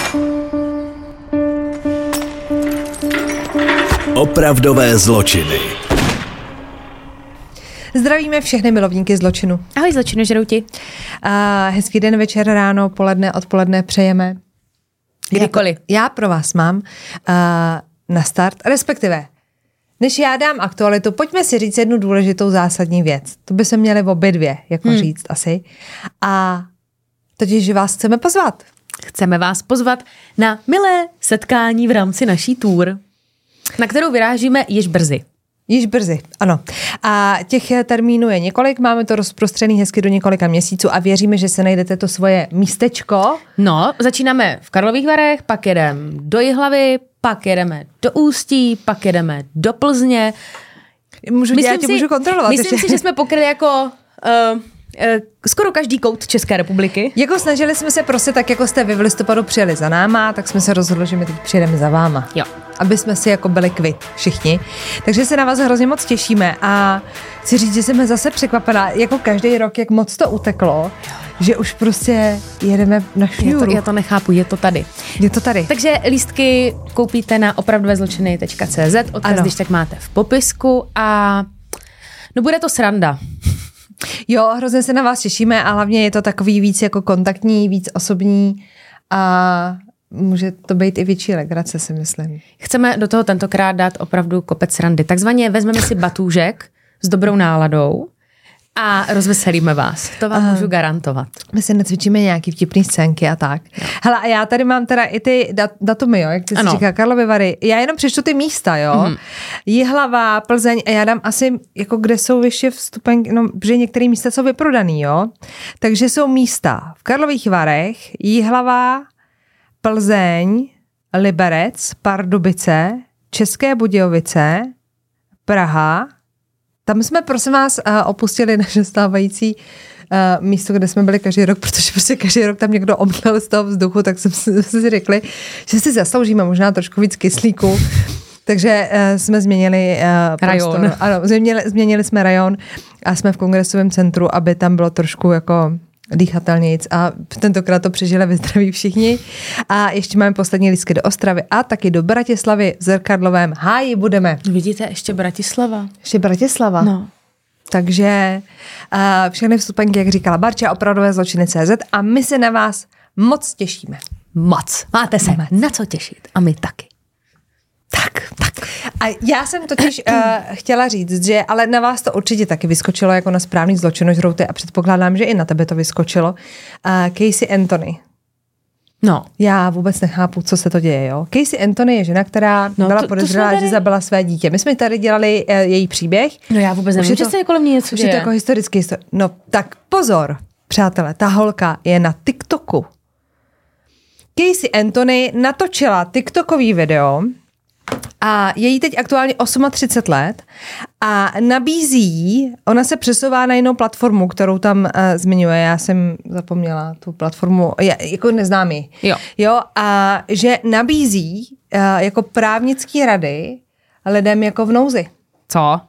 Opravdové zločiny. Zdravíme všechny milovníky zločinu. Ahoj zločinožrouti. Hezký den, večer, ráno, poledne, odpoledne přejeme. Kdykoliv. Já pro vás mám na start, respektive, než já dám aktualitu, pojďme si říct jednu důležitou zásadní věc. To by se měli obě dvě, jako říct asi. A totiž, že vás chceme pozvat. Chceme vás pozvat na milé setkání v rámci naší tour, na kterou vyrážíme již brzy. Již brzy, ano. A těch termínů je několik, máme to rozprostřený hezky do několika měsíců a věříme, že se najdete to svoje místečko. No, začínáme v Karlových Varech, pak jedeme do Jihlavy, pak jedeme do Ústí, pak jedeme do Plzně. Můžu kontrolovat. Myslím si, že jsme pokryli jako skoro každý kout České republiky. Jako snažili jsme se prostě tak, jako jste vy v listopadu přijeli za náma, tak jsme se rozhodli, že my teď přijedeme za váma. Jo. Aby jsme si jako byli kvit všichni. Takže se na vás hrozně moc těšíme a chci říct, že jsem zase překvapená, jako každý rok, jak moc to uteklo, že už prostě jedeme na šňůru. Já to nechápu, je to tady. Je to tady. Takže lístky koupíte na opravdovezločiny.cz, odkaz když tak máte v popisku a no bude to sranda. Jo, hrozně se na vás těšíme a hlavně je to takový víc jako kontaktní, víc osobní a může to být i větší legrace, si myslím. Chceme do toho tentokrát dát opravdu kopec srandy. Takzvaně vezmeme si batůžek s dobrou náladou a rozveselíme vás. To vám můžu garantovat. My si nacvičíme nějaký vtipný scénky a tak. Hele, a já tady mám teda i ty datumy, jo, jak ty jsi říká, Karlovy Vary. Já jenom přečtu ty místa, jo. Jihlava, Plzeň a já dám asi, jako kde jsou vyšší vstupenky, no, protože některé místa jsou vyprodaný, jo. Takže jsou místa v Karlových Varech, Jihlava, Plzeň, Liberec, Pardubice, České Budějovice, Praha. Tam jsme, prosím vás, opustili naše stávající místo, kde jsme byli každý rok, protože prostě každý rok tam někdo omdlel z toho vzduchu, tak jsme si řekli, že si zasloužíme možná trošku víc kyslíku. Takže jsme změnili rajon. Ano, změnili jsme rajon a jsme v kongresovém centru, aby tam bylo trošku jako dýchatelnějc a tentokrát to přežili ve zdraví všichni. A ještě máme poslední lístky do Ostravy a taky do Bratislavy v Zrcadlovém háji budeme. Vidíte, ještě Bratislava. Ještě Bratislava. No. Takže všechny vstupenky, jak říkala Barča, opravdové zločiny.cz a my se na vás moc těšíme. Moc. Máte se na co těšit. A my taky. Tak. A já jsem totiž chtěla říct, že ale na vás to určitě taky vyskočilo jako na správný zločinožrouty a předpokládám, že i na tebe to vyskočilo. Casey Anthony. No. Já vůbec nechápu, co se to děje, jo. Casey Anthony je žena, která byla podezřelá, že zabila své dítě. My jsme tady dělali její příběh. No já vůbec nevím, že se kolem mě něco děje. Už je to jako historický. No tak pozor, přátelé, ta holka je na TikToku. Casey Anthony natočila TikTokový video a je jí teď aktuálně 38 let a nabízí, ona se přesouvá na jinou platformu, kterou tam zmiňuje, já jsem zapomněla tu platformu, jako neznám ji. Jo, a že nabízí jako právnický rady lidem jako v nouzi. Co?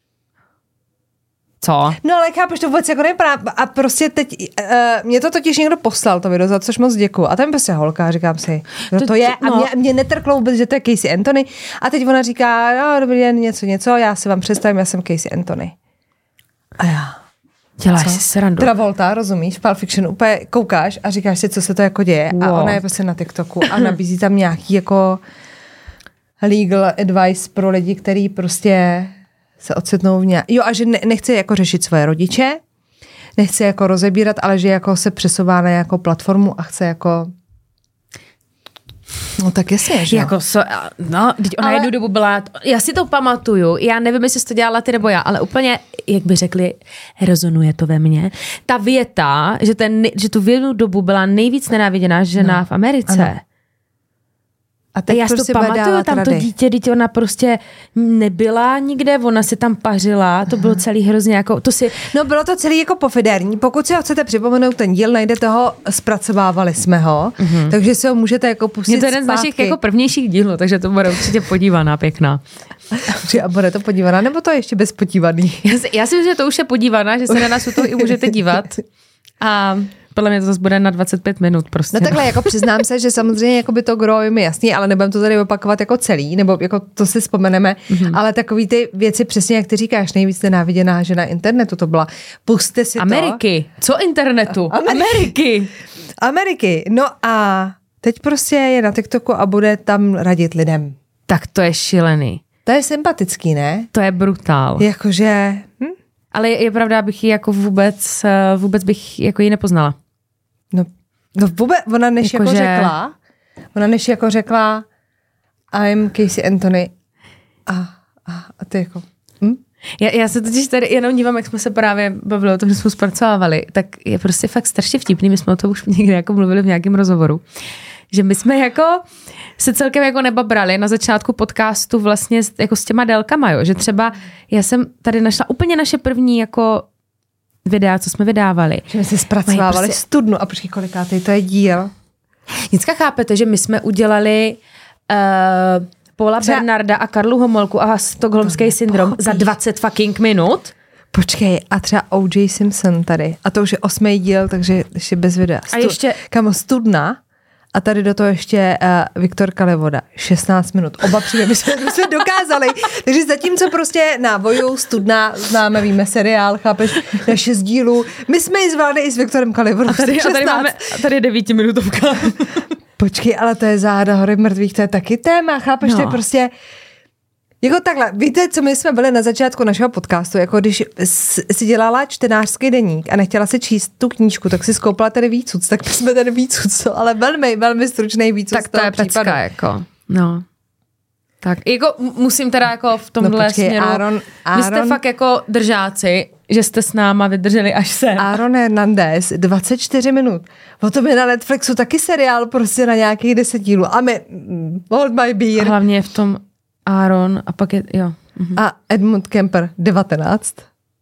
No ale chápeš, to vůbec jako nevypadá. A prostě teď, mě to totiž někdo poslal to video, za což moc děkuju. A tam prostě holka, říkám si, kdo to je. A mě netrklo vůbec, že to je Casey Anthony. A teď ona říká, no dobrý den, něco, já si vám představím, já jsem Casey Anthony. A já. Děláš si srandu. Travolta, rozumíš, Pulp Fiction, úplně koukáš a říkáš si, co se to jako děje. Wow. A ona je prostě na TikToku a nabízí tam nějaký jako legal advice pro lidi, který prostě se ocitnou v nějak... Jo, a že nechce jako řešit svoje rodiče, nechce jako rozebírat, ale že jako se přesouvá na nějakou platformu a chce jako... No tak jasně, že jako ona jednu dobu byla... Já si to pamatuju, já nevím, jestli jsi to dělala ty nebo já, ale úplně, jak by řekli, rezonuje to ve mně. Ta věta, že tu v jednu dobu byla nejvíc nenáviděná žena v Americe. Ano. A teď já si to pamatuju, tam to dítě, ona prostě nebyla nikde, ona si tam pařila, to bylo celý hrozně jako, No bylo to celý jako pofidérní, pokud si ho chcete připomenout ten díl, najdete ho, zpracovávali jsme ho, takže si ho můžete jako pustit zpátky. Je to jeden z našich jako prvnějších dílů, takže to bude určitě podívaná, pěkná. A bude to podívaná, nebo to je ještě bezpodívaný? Já si myslím, že to už je podívaná, že se na nás u toho i můžete dívat. A Podle mě to zase bude na 25 minut prostě. No takhle, jako přiznám se, že samozřejmě jako by to gro je mi jasný, ale nebudem to tady opakovat jako celý, nebo jako to si vzpomeneme, ale takový ty věci přesně, jak ty říkáš, nejvíc nenáviděná žena internetu, to byla, puste si Ameriky. Co internetu? Ameriky. No a teď prostě je na TikToku a bude tam radit lidem. Tak to je šílený. To je sympatický, ne? To je brutál. Jakože... Ale je pravda, abych ji jako vůbec bych jako ji nepoznala. No vůbec, ona než jako řekla I'm Casey Anthony a ty jako... Já se totiž tady jenom dívám, jak jsme se právě bavili o tom, že jsme zpracovávali, tak je prostě fakt strašně vtipný, my jsme o tom už někdy jako mluvili v nějakém rozhovoru, že my jsme jako se celkem jako nebabrali na začátku podcastu vlastně jako s těma délkama, jo, že třeba já jsem tady našla úplně naše první jako videa, co jsme vydávali. Že my si zpracovávali prostě studnu a počkej, kolikátej to je díl. Nicka chápete, že my jsme udělali Paula Bernarda a Karlu Homolku a Stockholmský syndrom za 20 fucking minut. Počkej, a třeba O.J. Simpson tady. A to už je 8. díl, takže ještě bez videa. A ještě... Kamo, studna. A tady do toho ještě Viktor Kalivoda. 16 minut. Oba příběhy my jsme dokázali. Takže zatímco prostě na Voju, studna, známe, víme seriál, chápeš, na 6 dílů. My jsme ji zvládli i s Viktorem Kalivodou. A tady je 9minutovka. Počkej, ale to je Záhada hory mrtvých, to je taky téma, chápeš, to je prostě... Jako takhle, víte, co my jsme byli na začátku našeho podcastu, jako když si dělala čtenářský deník a nechtěla si číst tu knížku, tak si skoupila tady výcuc, tak jsme tady výcuc, ale velmi, velmi stručný výcuc. Tak to je pecka, jako, no. Tak, jako musím teda jako v tomhle směru, Aaron, vy jste fakt jako držáci, že jste s náma vydrželi až sem. Aaron Hernandez, 24 minut. O tom je na Netflixu taky seriál prostě na nějakých 10 dílů. A my, hold my beer. A hlavně je v tom Aaron a pak je, jo. A Edmund Kemper, 19.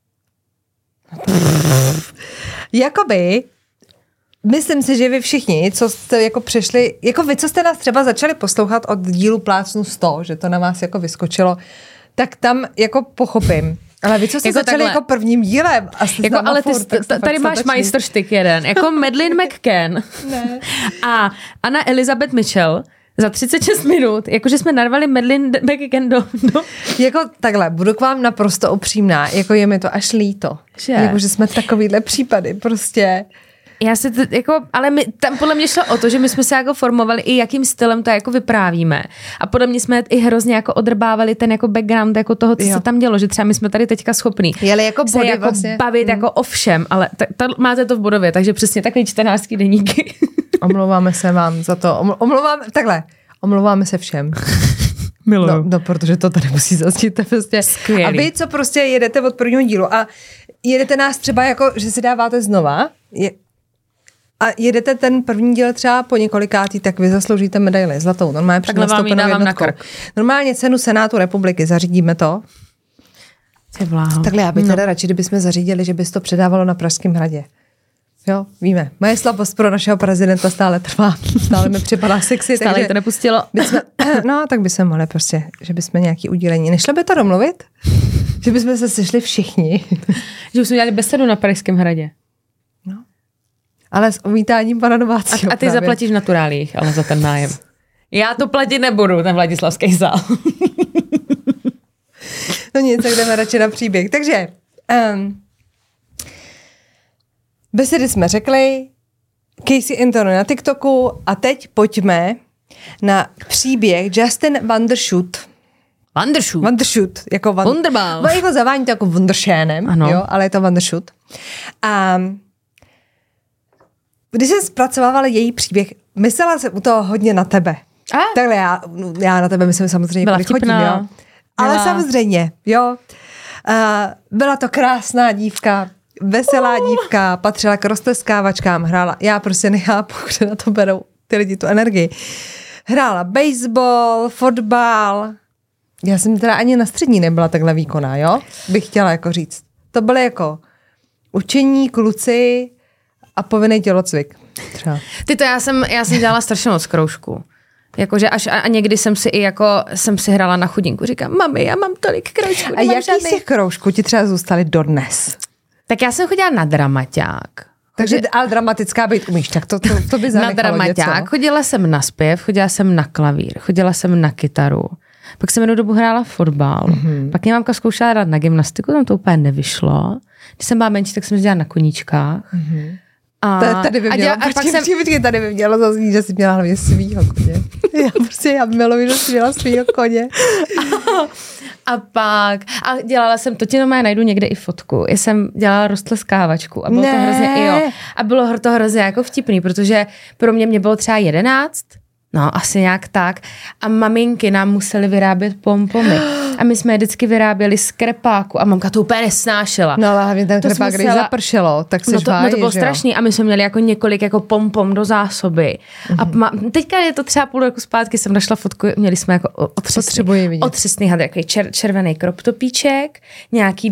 Jakoby, myslím si, že vy všichni, co jste jako přešli, jako vy, co jste nás třeba začali poslouchat od dílu Plácnu 100, že to na vás jako vyskočilo, tak tam jako pochopím. Ale vy, co jste jako začali takhle, jako prvním dílem a jste jako, ale furt, tady máš majstrštyk jeden, jako Madeleine McCann a Anna Elizabeth Mitchell za 36 minut, jakože jsme narvali Madeleine McCann do... Jako takhle, budu k vám naprosto upřímná, jako je mi to až líto. Jakože jsme takovýhle případy, prostě... Já se to, jako, ale tam podle mě šlo o to, že my jsme se jako formovali i jakým stylem to jako vyprávíme. A podle mě jsme i hrozně jako odrbávali ten jako background jako toho, co se tam dělo, že třeba my jsme tady teďka schopní jako se jako vlastně bavit jako o všem, ale máte to v bodově, takže přesně takový čtenářský deníky. Omlouváme se vám za to. Omlouváme se všem. Miluju. No, protože to tady musí zaznít. Prostě. Skvělý. A vy, co prostě jedete od prvního dílu a jedete nás třeba jako, že si dáváte znova a jedete ten první díl třeba po několikátý, tak vy zasloužíte medaili zlatou. Normálně před nastoupenou jednotkou. Normálně cenu Senátu republiky, zařídíme to. Takhle já bych teda radši, kdybychom zařídili, že bys to předávalo na Pražském hradě. Jo, víme. Moje slabost pro našeho prezidenta stále trvá. Stále mi připadá sexy. Stále takže to nepustilo. No, tak bychom mohli prostě, že bychom nějaký udělení. Nešlo by to domluvit? Že bychom se sešli všichni. Že už jsme dělali besedu na Pražském hradě. No. Ale s uvítáním pana Novácího. A ty zaplatíš v naturálích, ale za ten nájem. Já to platit nebudu, ten Vladislavský sál. No nic, tak jdeme radši na příběh. Takže... besedy jsme řekli, Casey Anthony na TikToku a teď pojďme na příběh Justin Vandershoot. Vandershoot, jako Wunderbaum. Jako zavání to jako Wunderschönem, jo, ale je to Vandershoot. A když jsem zpracovávala její příběh, myslela jsem u toho hodně na tebe. Takhle já na tebe myslím samozřejmě, byla chodím, jo. Ale samozřejmě, jo. Byla to krásná dívka, veselá dívka, patřila k roztleskávačkám, hrála, já prostě nechápu, kde na to berou ty lidi tu energii. Hrála baseball, fotbal. Já jsem teda ani na střední nebyla takhle výkonná, jo? Bych chtěla jako říct. To byly jako učení, kluci a povinný tělocvik. Třeba. Já jsem dělala strašně moc kroužků. Jakože až a někdy jsem si hrála na chudinku. Říkám, mami, já mám tolik kroužků. A jaký z těch kroužků ti třeba zůstaly dodnes? Tak já jsem chodila na dramaťák. Takže ale dramatická být umíš, tak to by zanechalo na dramaťák. něco. Chodila jsem na zpěv, chodila jsem na klavír, chodila jsem na kytaru. Pak jsem jednou dobu hrála fotbal. Pak mě mámka zkoušela hrát na gymnastiku, tam to úplně nevyšlo. Když jsem byla menší, tak jsem dělala na koníčkách. Tady by mělo zaznít, že jsi měla hlavně svýho koně. Já miluji, že jsi měla svýho koně. A dělala jsem, to ti normálně najdu někde i fotku. Já jsem dělala roztleskávačku a bylo to hrozně, a bylo to hrozně jako vtipný, protože pro mě bylo třeba 11, no asi nějak tak, a maminky nám musely vyrábět pompomy. A my jsme je vždycky vyráběli z krepáku a mamka to úplně nesnášela. No ale hlavně ten krepák, když zapršelo, tak si žvájí, to bylo strašný a my jsme měli jako několik jako pompom do zásoby. A teďka je to třeba půl roku zpátky, jsem našla fotku, měli jsme jako otřesný hadr, takový červený kroptopíček, nějaký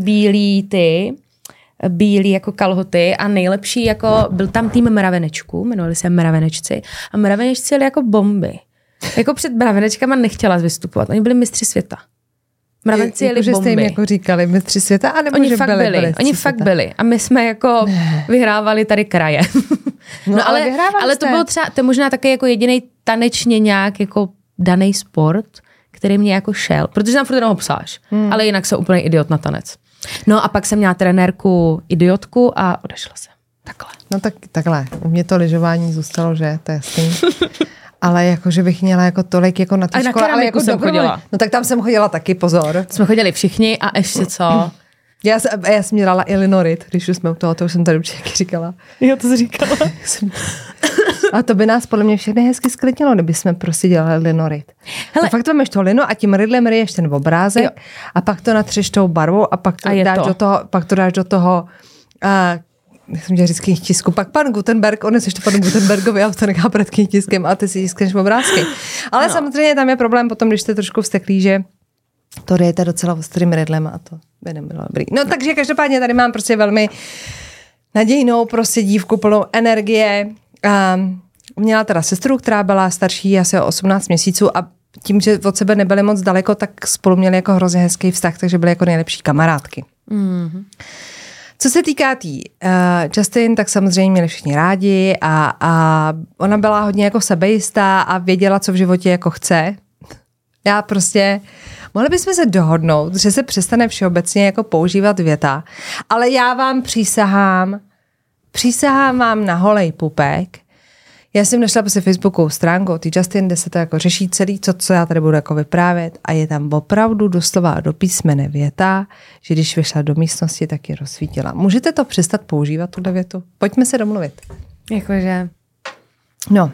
bílý jako kalhoty a nejlepší jako byl tam tým mravenečků, jmenovali se mravenečci a mravenečci jeli jako bomby. Jako před mravenečkama nechtěla vystupovat, oni byli mistři světa. Mravenci jeli bomby. Jste jim jako říkali mistři světa, anebo oni fakt byli. A my jsme jako vyhrávali tady kraje. No ale to bylo třeba, to je možná také jako jediný tanečně nějak jako daný sport, který mě jako šel. Protože tam furt jenom psáš. Ale jinak jsem úplně idiot na tanec. No a pak jsem měla trenérku idiotku a odešla jsem. Takhle. No takhle. U mě to lyžování zůstalo, že? To je jasný. Ale jako, že bych měla jako tolik jako na té škole. Ale jako jsem chodila. No tak tam jsem chodila taky, pozor. Jsme chodili všichni a ještě co? Já jsem dělala i linorit, když už jsme u toho, to už jsem tady určitě říkala. Jo, to jsi říkala. A to by nás podle mě všechny hezky sklidnilo, kdyby jsme prostě dělali linorit. Hele, fakt to máš to lino a tím rydlem ryješ ten obrázek a pak to natřeš tou barvou a pak to dáš do toho jak jsem dělala vždycky knihtisku, pak pan Gutenberg, oneseš to panu Gutenbergovi a to nechá před knihtiskem a ty si tiskneš obrázky. Ale samozřejmě tam je problém potom, když jste trošku vzteklí, že to dejete docela ostrým rydlem a to by nebylo dobrý. No takže každopádně tady mám prostě velmi nadějnou prostě dívku plnou energie. Měla teda sestru, která byla starší asi o 18 měsíců a tím, že od sebe nebyly moc daleko, tak spolu měli jako hrozně hezký vztah, takže byly jako nejlepší kamarádky. Mm-hmm. Co se týká Justin, tak samozřejmě měli všichni rádi a ona byla hodně jako sebejistá a věděla, co v životě jako chce. Já prostě, mohli bychom se dohodnout, že se přestane všeobecně jako používat věta, ale já vám přísahám vám na holej pupek. Já jsem našla prostě Facebookovou stránku od Justin, kde se to jako řeší celý, co já tady budu jako vyprávět a je tam opravdu doslova do písmene věta, že když vyšla do místnosti, tak ji rozsvítila. Můžete to přestat používat, tuhle větu? Pojďme se domluvit. Jakože? No.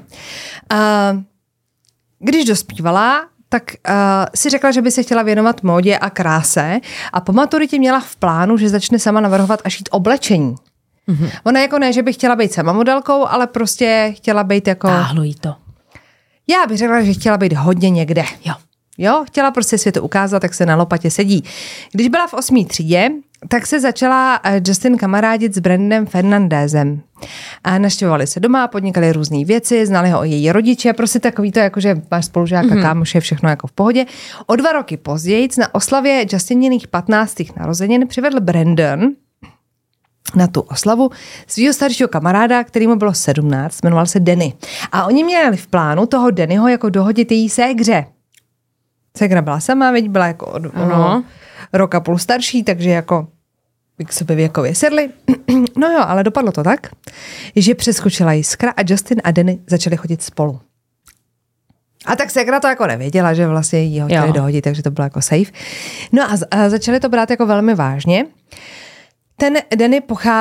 Když dospívala, tak si řekla, že by se chtěla věnovat módě a kráse a po maturitě měla v plánu, že začne sama navrhovat a šít oblečení. Mm-hmm. Ona jako ne, že by chtěla být sama modelkou, ale prostě chtěla být jako... Táhlo jí to. Já bych řekla, že chtěla být hodně někde. Jo, chtěla prostě světu ukázat, jak se na lopatě sedí. Když byla v 8. třídě, tak se začala Justin kamarádit s Brandem Fernandezem. A navštěvovali se doma, podnikali různé věci, znali ho její rodiče, prostě takový to, jako, že máš spolužáka, kámoše, všechno jako v pohodě. O 2 roky později na oslavě Justininých 15. narozenin přivedl Brandon na tu oslavu svýho staršího kamaráda, který mu bylo 17, jmenoval se Danny. A oni měli v plánu toho Dannyho jako dohodit její ségře. Ségra byla sama, veď byla jako rok a půl starší, takže jako k sobě věkově sedli. No jo, ale dopadlo to tak, že přeskočila jiskra a Justin a Danny začali chodit spolu. A tak ségra to jako nevěděla, že vlastně jí ho chtěli dohodit, takže to bylo jako safe. No a začali to brát jako velmi vážně. Ten Danny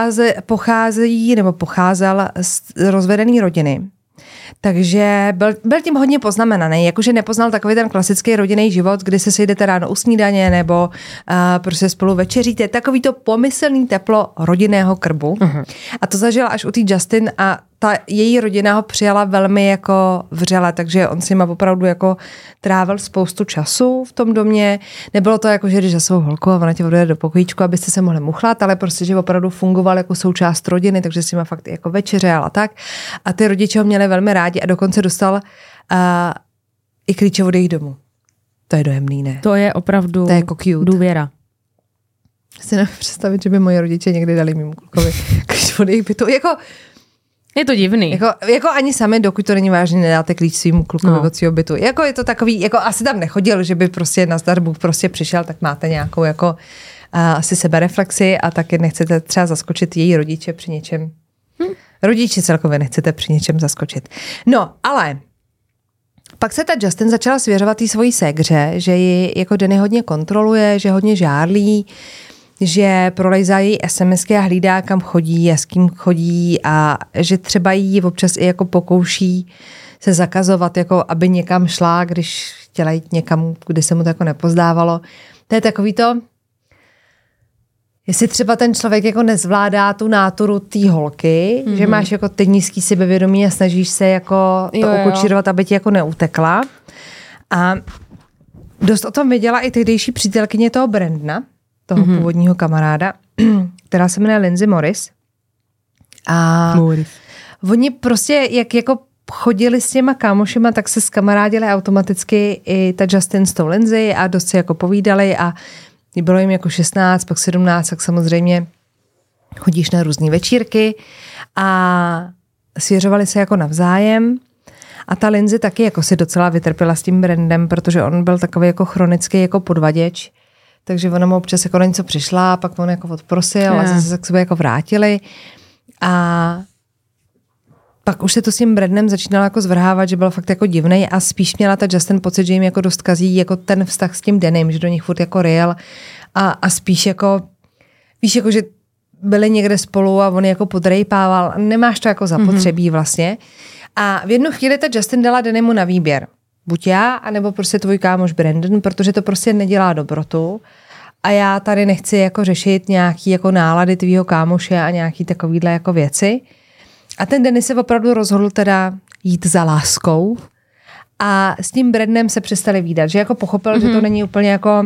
pocházel z rozvedené rodiny. Takže byl tím hodně poznamenaný, jakože nepoznal takový ten klasický rodinný život, kdy se sejdete ráno u snídaně nebo prostě spolu večeříte, takový to pomyslný teplo rodinného krbu. Uh-huh. A to zažila až u té Justin a ta její rodina ho přijala velmi jako vřele, takže on s nima opravdu jako trávil spoustu času v tom domě. Nebylo to jako, že když za svou holku a ona tě odvede do pokojíčku, abyste se mohli muchlat, ale prostě, že opravdu fungoval jako součást rodiny, takže s nima fakt jako večeřel a tak. A ty rodiče ho měli velmi rádi a dokonce dostal i klíče od jejich domu. To je dojemný, ne? To je opravdu to je jako cute. Důvěra. Si nevím představit, že by moje rodiče někdy dali mému klukovi klíč od jejich bytu. Je to divný. Jako ani sami, dokud to není vážně, nedáte klíč svýmu klukovi od svého bytu. Jako je to takový, jako asi tam nechodil, že by prostě nazdar Bůh prostě přišel, tak máte nějakou jako asi sebereflexi a taky nechcete třeba zaskočit její rodiče při něčem. Rodiče celkově nechcete při něčem zaskočit. No, ale pak se ta Justin začala svěřovat té svojí ségře, že ji jako Danny hodně kontroluje, že hodně žárlí, že prolejzá její SMSky a hlídá, kam chodí a s kým chodí a že třeba jí občas i jako pokouší se zakazovat, jako aby někam šla, když chtěla jít někam, kde se mu to jako nepozdávalo. To je takový to, jestli třeba ten člověk jako nezvládá tu náturu té holky, že máš jako teď nízký sebevědomí a snažíš se jako to ukočírovat, aby ti jako neutekla. A dost o tom věděla i tehdejší přítelkyně toho Brandona, toho původního kamaráda, která se jmenuje Lindsay Morris. A oni prostě, jak jako chodili s těma kámošima, tak se zkamarádili automaticky i ta Justin s tou Lindsay a dost se jako povídali a bylo jim jako 16, pak 17, tak samozřejmě chodíš na různý večírky a svěřovali se jako navzájem. A ta Lindsay taky jako si docela vytrpěla s tím Brandem, protože on byl takový jako chronický jako podvaděč. Takže ona mu občas jako na něco přišla, pak on jako odprosil a zase se k sobě jako vrátili. A pak už se to s tím Brandem začínalo jako zvrhávat, že byl fakt jako divnej a spíš měla ta Justin pocit, že jim jako dost kazí jako ten vztah s tím Danem, že do nich furt jako ryjel a spíš jako, víš, jako, že byli někde spolu a on jako podrejpával. Nemáš to jako zapotřebí vlastně. A v jednu chvíli ta Justin dala Danimu na výběr. Buď já, anebo prostě tvůj kámoš Brandon, protože to prostě nedělá dobrotu. A já tady nechci jako řešit nějaký jako nálady tvýho kámoše a nějaký takovýhle jako věci. A ten Danny se opravdu rozhodl teda jít za láskou a s tím Brandonem se přestali vídat, že jako pochopil, že to není úplně jako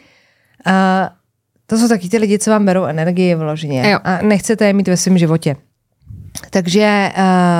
to jsou taky ty lidi, co vám berou energii vloženě a nechcete je mít ve svém životě. Takže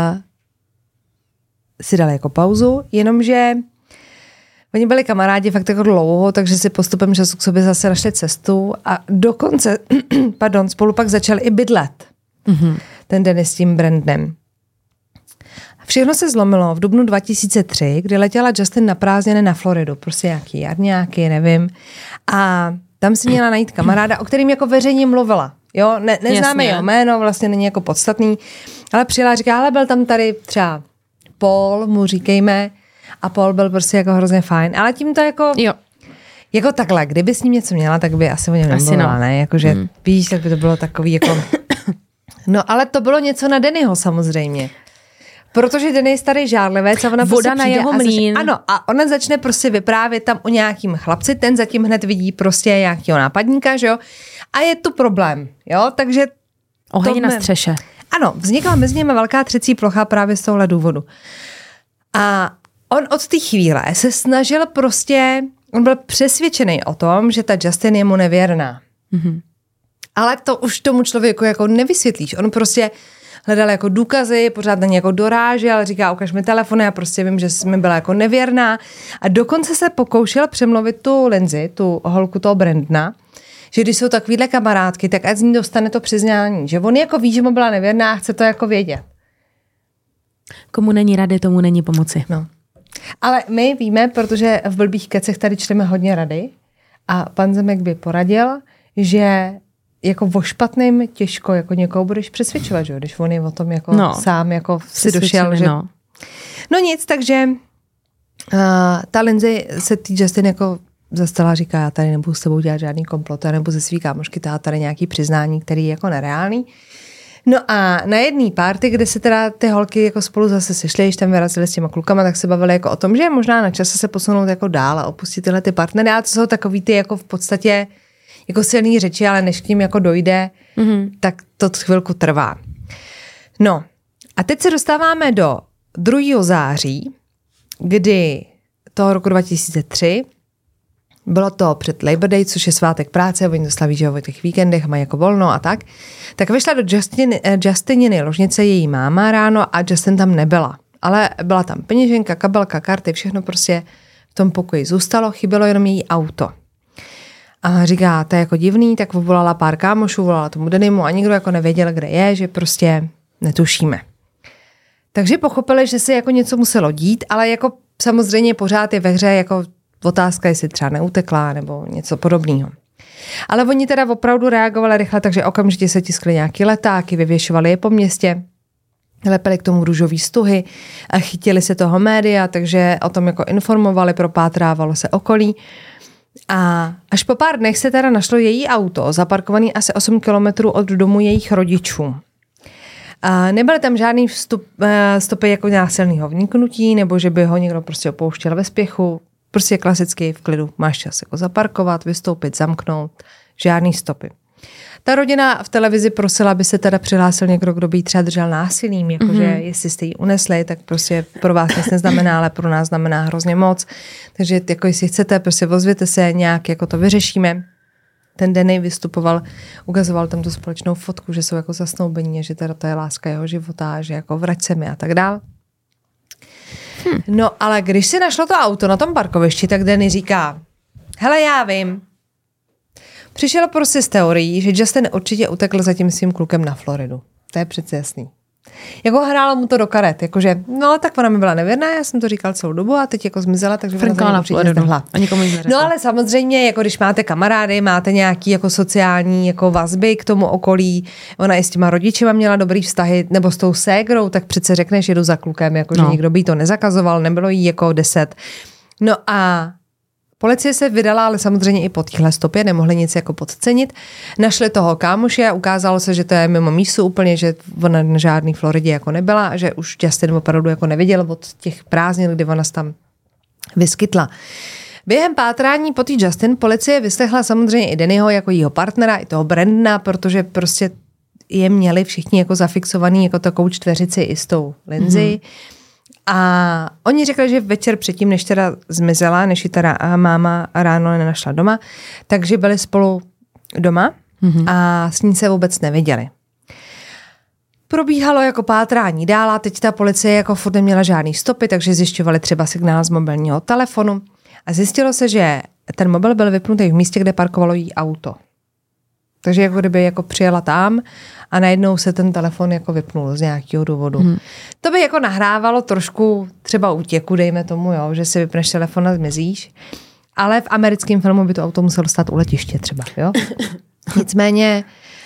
si dali jako pauzu, jenomže oni byli kamarádi fakt jako dlouho, takže si postupem času k sobě zase našli cestu a dokonce, spolu pak začali i bydlet. Ten Danny s tím Brandonem. Všechno se zlomilo v dubnu 2003, kdy letěla Justin na prázdniny na Floridu, prostě nějaký jarňáky, nevím. A tam si měla najít kamaráda, o kterým jako veřejně mluvila. Jo, neznáme jeho jméno, vlastně není jako podstatný, ale přijela a říká, ale byl tam tady třeba Paul, mu říkejme, a Paul byl prostě jako hrozně fajn, ale tím to jako... Jo. Jako takhle, kdyby s ním něco měla, tak by asi o něm nemluvila, ne? Jakože víš, tak by to bylo takový jako... No, ale to bylo něco na Dannyho samozřejmě. Protože Danny je starý žárlivec a ona voda na jeho mlýn. Ano, a ona začne prostě vyprávět tam o nějakým chlapci, ten zatím hned vidí prostě nějakého nápadníka, že jo? A je tu problém, jo? Takže... Oheň na střeše. Ano, vznikla mezi nimi velká třecí plocha právě z tohle důvodu. A on od té chvíle se snažil prostě... On byl přesvědčený o tom, že ta Justin je mu nevěrná. Ale to už tomu člověku jako nevysvětlíš. On prostě hledal jako důkazy, pořád na ně jako dorážel, říká, ukaž mi telefony, já prostě vím, že jsi mi byla jako nevěrná. A dokonce se pokoušel přemluvit tu Lindsay, tu holku toho Brandona, že když jsou takovýhle kamarádky, tak ať z ní dostane to přiznání. Že on jako ví, že mu byla nevěrná a chce to jako vědět. Komu není rady, tomu není pomoci. No. Ale my víme, protože v Blbých kecech tady čteme hodně rady a pan Zemek by poradil, že jako o špatným těžko jako někoho budeš přesvědčovat, že? Když on je o tom jako sám jako si došel. Že... No nic, takže ta Lindsay se tý Justin jako zastala, říká, já tady nebudu s tebou dělat žádný komplot, já nebudu ze svý kámošky tát tady nějaký přiznání, který je jako nereálný. No a na jedný party, kde se teda ty holky jako spolu zase sešly, když tam vyrazili s těma klukama, tak se bavili jako o tom, že je možná na čase se posunout jako dál a opustit tyhle ty partnery. A to jsou takový ty jako v podstatě jako silný řeči, ale než k ním jako dojde, tak to chvilku trvá. No a teď se dostáváme do 2. září, kdy toho roku 2003, bylo to před Labor Day, což je svátek práce, oni to slaví, že o těch víkendech mají jako volno a tak. Tak vyšla do Justininy ložnice její máma ráno a Justin tam nebyla. Ale byla tam peněženka, kabelka, karty, všechno prostě v tom pokoji zůstalo, chybělo jenom její auto. A říká, to je jako divný, tak volala pár kámošů, volala tomu Dannymu a nikdo jako nevěděl, kde je, že prostě netušíme. Takže pochopili, že se jako něco muselo dít, ale jako samozřejmě pořád je ve hře jako otázka, jestli třeba neutekla nebo něco podobného. Ale oni teda opravdu reagovali rychle, takže okamžitě se tiskly nějaký letáky, vyvěšovali je po městě, lepili k tomu růžový stuhy a chytili se toho média, takže o tom jako informovali, propátrávalo se okolí. A až po pár dnech se teda našlo její auto, zaparkovaný asi 8 kilometrů od domu jejich rodičů. A nebyly tam žádný stopy jako násilného vniknutí, nebo že by ho někdo prostě opouštěl ve spěchu. Prostě klasicky v klidu máš čas jako zaparkovat, vystoupit, zamknout, žádný stopy. Ta rodina v televizi prosila, aby se teda přihlásil někdo, kdo by jí třeba držel násilím, jakože jestli jste ji unesli, tak prostě pro vás nic neznamená, ale pro nás znamená hrozně moc. Takže jako jestli chcete, prostě ozvěte se, nějak jako to vyřešíme. Ten Danny vystupoval, ukazoval tam tu společnou fotku, že jsou jako zasnoubení, že teda to je láska jeho života, že jako vrať se mi a tak dál. No ale když si našlo to auto na tom parkovišti, tak Danny říká, hele já vím, přišel prostě s teorií, že Justin určitě utekl za tím svým klukem na Floridu. To je přece jasný. Jako hrálo mu to do karet, jakože, no tak ona mi byla nevěrná, já jsem to říkal celou dobu a teď jako zmizela, takže ona na Floridu a nikomu nic neřekla. No ale samozřejmě, jako když máte kamarády, máte nějaký jako sociální jako vazby k tomu okolí, ona i s těma rodičima měla dobrý vztahy, nebo s tou ségrou, tak přece řekneš, jedu za klukem, jakože nikdo by jí to nezakazoval, nebylo jí jako 10. No a policie se vydala, ale samozřejmě i po téhle stopě, nemohli nic jako podcenit. Našli toho kámoše a ukázalo se, že to je mimo mísu úplně, že ona na žádný Floridě jako nebyla a že už Justin opravdu jako neviděl od těch prázdnin, kdy ona se tam vyskytla. Během pátrání po té Justin policie vyslechla samozřejmě i Dannyho jako jeho partnera, i toho Brandona, protože prostě je měli všichni jako zafixovaný jako takovou čtveřici i s tou Lindsay. A oni řekli, že večer předtím, než teda zmizela, než ji teda máma ráno nenašla doma, takže byli spolu doma a s ní se vůbec neviděli. Probíhalo jako pátrání dál a teď ta policie jako furt neměla žádný stopy, takže zjišťovali třeba signál z mobilního telefonu a zjistilo se, že ten mobil byl vypnutý v místě, kde parkovalo jí auto. Takže jako kdyby jako přijela tam a najednou se ten telefon jako vypnul z nějakého důvodu. To by jako nahrávalo trošku třeba útěku, dejme tomu, jo, že si vypneš telefon a zmizíš. Ale v americkém filmu by to auto muselo stát u letiště třeba, jo. Nicméně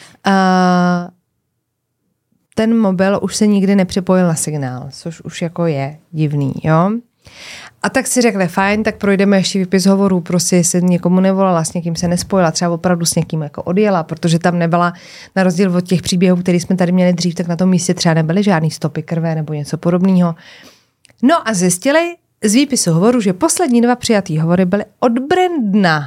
ten mobil už se nikdy nepřipojil na signál, což už jako je divný, jo. A tak si řekli, fajn, tak projdeme ještě výpis hovorů, prostě jestli někomu nevolala, s někým se nespojila, třeba opravdu s někým jako odjela, protože tam nebyla, na rozdíl od těch příběhů, které jsme tady měli dřív, tak na tom místě třeba nebyly žádný stopy krve nebo něco podobného. No a zjistili z výpisu hovoru, že poslední 2 přijatý hovory byly od Brandona.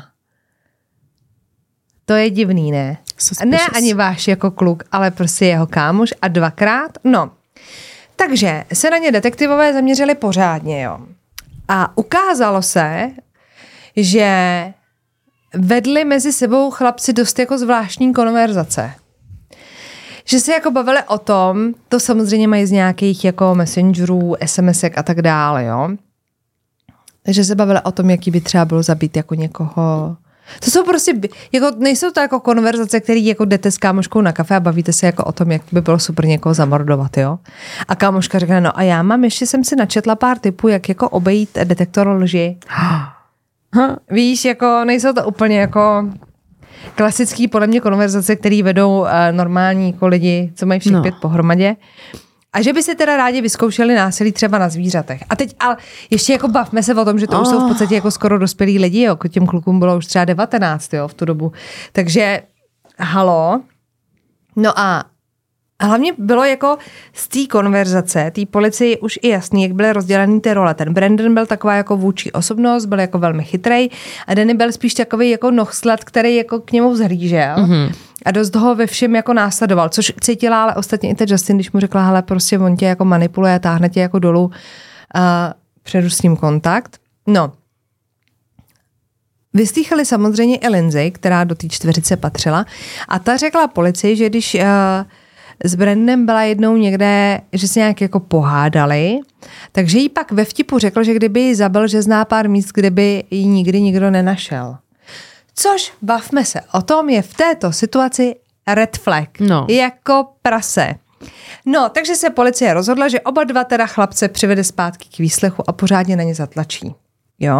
To je divný, ne? Ne ani váš jako kluk, ale prostě jeho kámoš a 2krát, no. Takže se na ně detektivové zaměřili pořádně, jo. A ukázalo se, že vedli mezi sebou chlapci dost jako zvláštní konverzace. Že se jako bavili o tom, to samozřejmě mají z nějakých jako messengerů, SMSek a tak dále, jo. Že se bavili o tom, jaký by třeba bylo zabít jako někoho. To jsou prostě, jako nejsou to jako konverzace, které jako jdete s kámoškou na kafe a bavíte se jako o tom, jak by bylo super někoho zamordovat, jo. A kámoška řekne, no a já ještě jsem si načetla pár tipů, jak jako obejít detektor lži. Víš, jako nejsou to úplně jako klasický podle mě konverzace, které vedou normální jako lidi, co mají všech 5 pohromadě. A že by se teda rádi vyzkoušeli násilí třeba na zvířatech. A teď ale ještě jako bavme se o tom, že to už jsou v podstatě jako skoro dospělí lidi, jo. Těm klukům bylo už třeba 19, jo, v tu dobu. Takže halo. No a hlavně bylo jako z té konverzace, té policii už i jasný, jak byly rozdělený ty role. Ten Brandon byl taková jako vůdčí osobnost, byl jako velmi chytrej a Danny byl spíš takový jako nohslad, který jako k němu vzhlížel. A dost ho ve všem jako následoval, což cítila, ale ostatně i ten Justin, když mu řekla, hele, prostě on tě jako manipuluje, táhne tě jako dolů, přeruš s ním kontakt. No. Vyslýchali samozřejmě i Lindsay, která do té čtveřice patřila a ta řekla policii, že když s Brandonem byla jednou někde, že se nějak jako pohádali, takže jí pak ve vtipu řekl, že kdyby ji zabil, že zná pár míst, kde by ji nikdy nikdo nenašel. Což, bavme se o tom, je v této situaci red flag. No. Jako prase. No, takže se policie rozhodla, že oba dva teda chlapce přivede zpátky k výslechu a pořádně na ně zatlačí. Jo?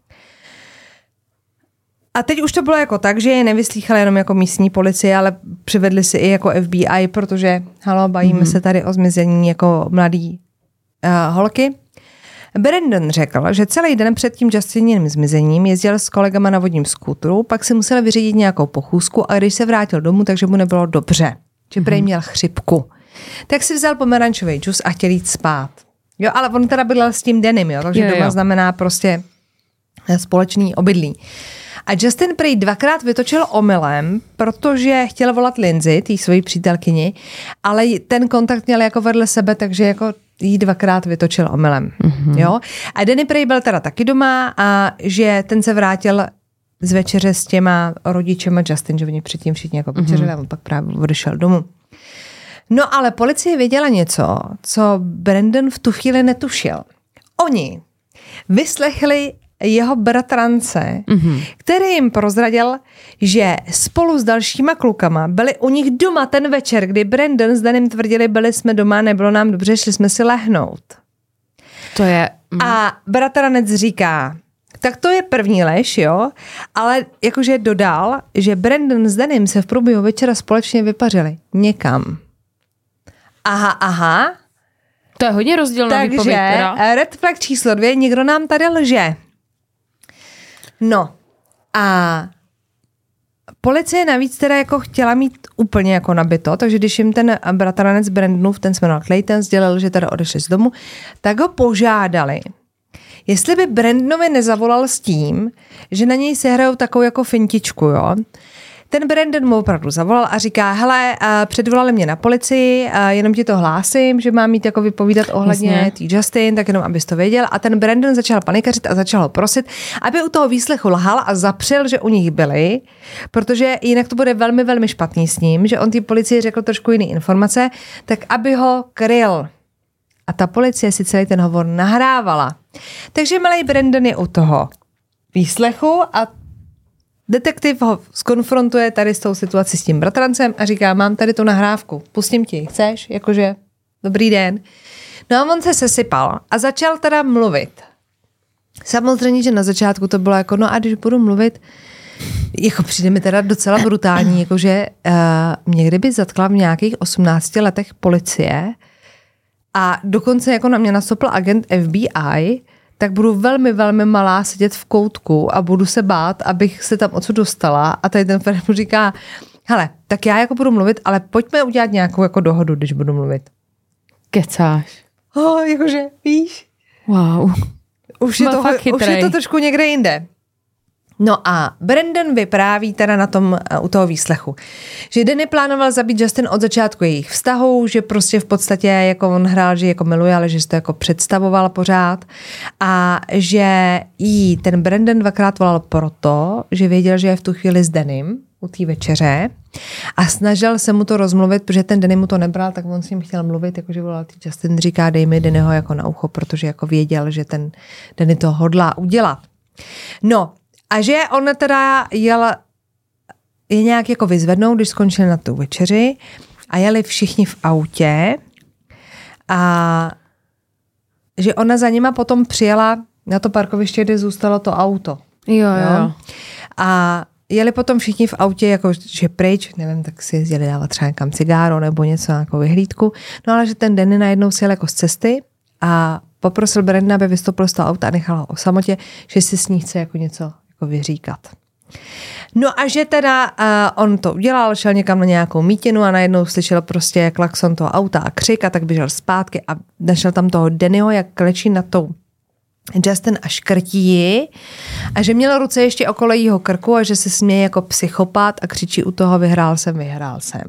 A teď už to bylo jako tak, že je nevyslýchali jenom jako místní policie, ale přivedli si i jako FBI, protože, bavíme se tady o zmizení jako mladý holky. Brandon řekl, že celý den před tím Justininem zmizením jezdil s kolegama na vodním skútru, pak si musel vyřídit nějakou pochůzku a když se vrátil domů, takže mu nebylo dobře, že prej měl chřipku. Tak si vzal pomerančový džus a chtěl jít spát. Jo, ale on teda bydlel s tím Danym, jo, takže doma znamená prostě společný obydlí. A Justin prej 2krát vytočil omylem, protože chtěl volat Lindsay, tý svojí přítelkyni, ale ten kontakt měl jako vedle sebe, takže jako jí 2krát vytočil omylem. Jo? A Danny prej byl teda taky doma a že ten se vrátil z večeře s těma rodičema Justin, že oni předtím všichni jako večeřili a on pak právě odešel domů. No ale policie věděla něco, co Brandon v tu chvíli netušil. Oni vyslechli jeho bratrance, který jim prozradil, že spolu s dalšíma klukama byli u nich doma ten večer, kdy Brandon s Danym tvrdili, byli jsme doma, nebylo nám dobře, šli jsme si lehnout. To je... A bratranec říká, tak to je první lež, jo, ale jakože dodal, že Brandon s Danym se v průběhu večera společně vypařili někam. Aha. To je hodně rozdílná výpověď. Takže red flag číslo 2, někdo nám tady lže. No a policie navíc teda jako chtěla mít úplně jako nabito, takže když jim ten bratranec Brandonův, ten se jmenoval Clayton, sdělil, že teda odešli z domu, tak ho požádali, jestli by Brandonovi nezavolal s tím, že na něj sehrajou takovou jako fintičku, jo. Ten Brandon mu opravdu zavolal a říká, hele, předvolali mě na policii, jenom ti to hlásím, že mám mít jako vypovídat ohledně tý Justin, tak jenom abys to věděl. A ten Brandon začal panikařit a začal ho prosit, aby u toho výslechu lhal a zapřel, že u nich byli, protože jinak to bude velmi, velmi špatný s ním, že on té policii řekl trošku jiný informace, tak aby ho kryl. A ta policie si celý ten hovor nahrávala. Takže malej Brandon je u toho výslechu a detektiv ho skonfrontuje tady s tou situací s tím bratrancem a říká, mám tady tu nahrávku, pustím ti, chceš? Jakože, dobrý den. No a on se sesypal a začal teda mluvit. Samozřejmě, že na začátku to bylo jako, no a když budu mluvit, jako přijde mi teda docela brutální, jakože mě kdyby zatkla v nějakých 18 letech policie a dokonce jako na mě nastoupil agent FBI, tak budu velmi, velmi malá sedět v koutku a budu se bát, abych se tam odsud dostala. A tady ten Fred mu říká, hele, tak já jako budu mluvit, ale pojďme udělat nějakou jako dohodu, když budu mluvit. Kecáš. Jakože, víš? Wow. Už je to trošku někde jinde. No a Brandon vypráví teda na tom u toho výslechu, že Danny plánoval zabít Justin od začátku jejich vztahu, že prostě v podstatě jako on hrál, že jako miluje, ale že si to jako představoval pořád a že jí ten Brandon 2krát volal proto, že věděl, že je v tu chvíli s Danym u té večeře a snažil se mu to rozmluvit, protože ten Danny mu to nebral, tak on s ním chtěl mluvit, jakože volal Justin, říká dej mi Dannyho jako na ucho, protože jako věděl, že ten Danny to hodlá udělat. No, a že on teda je nějak jako vyzvednou, když skončili na tu večeři a jeli všichni v autě a že ona za nima potom přijela na to parkoviště, kde zůstalo to auto. Jo. A jeli potom všichni v autě, jako že pryč, nevím, tak si jezdili dávat třeba někam cigáro nebo něco, nějakou vyhlídku. No ale že ten Danny najednou sjel jako z cesty a poprosil Brandona, aby vystoupil z toho auta a nechal ho o samotě, že si s ní chce jako něco jako vyříkat. No a že teda on to udělal, šel někam na nějakou mítinu a najednou slyšel prostě klakson toho auta a křik a tak běžel zpátky a našel tam toho Dannyho, jak klečí na tou Justin a škrtí ji a že měl ruce ještě okolo jího krku a že se směje jako psychopat a křičí u toho vyhrál jsem.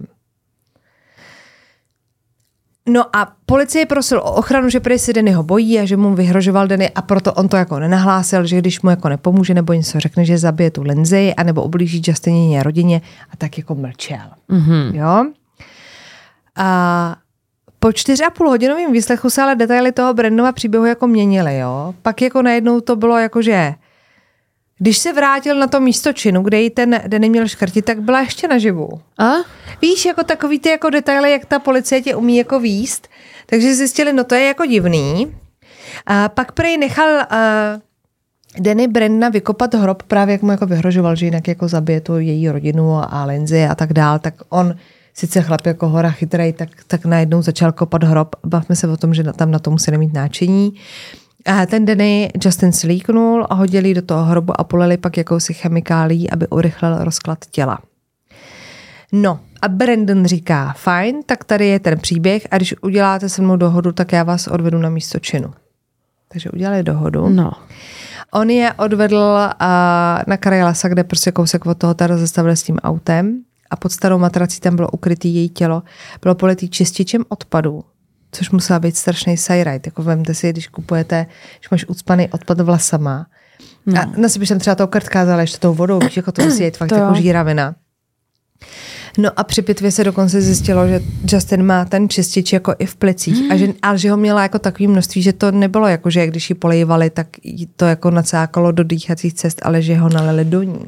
No a policie prosil o ochranu, že prý si Dannyho bojí a že mu vyhrožoval Danny a proto on to jako nenahlásil, že když mu jako nepomůže nebo něco řekne, že zabije tu Lindsay anebo ublíží Justině rodině a tak jako mlčel. Jo? A po 4,5 hodinovým výslechu se ale detaily toho Brandonova příběhu jako měnily, jo. Pak jako najednou to bylo jako, že Když se vrátil na to místo činu, kde jí ten Danny měl škrtit, tak byla ještě naživu. A? Víš, jako takový ty jako detaily, jak ta policie tě umí jako víst. Takže zjistili, no to je jako divný. A pak prej nechal Danny Brandona vykopat hrob, právě jak mu jako vyhrožoval, že jinak jako zabije tu její rodinu a Lindsay a tak dál, tak on sice chlap jako hora chytrej, tak najednou začal kopat hrob. Bavme se o tom, že tam na to museli mít náčení. A ten Danny Justin slíknul a hodili do toho hrobu a polili pak jakousi chemikálí, aby urychlil rozklad těla. No a Brandon říká, fajn, tak tady je ten příběh a když uděláte se mnou dohodu, tak já vás odvedu na místo činu. Takže udělali dohodu. No. On je odvedl na kraj lesa, kde prostě kousek od toho tady zastavili s tím autem a pod starou matrací tam bylo ukrytý její tělo. Bylo politý čističem odpadů, což musela být strašný sajrajt. Jako vemte si, když kupujete, když máš ucpaný odpad vlasama. No. A nasypeš tam třeba toho krtkáza, ještě tou vodou, víš, jako to musí jít fakt jako žíravina. No a při pitvě se dokonce zjistilo, že Justin má ten čistič jako i v plicích ale že ho měla jako takový množství, že to nebylo jako, že když ji polejvali, tak to jako nacákalo do dýchacích cest, ale že ho nalili do ní.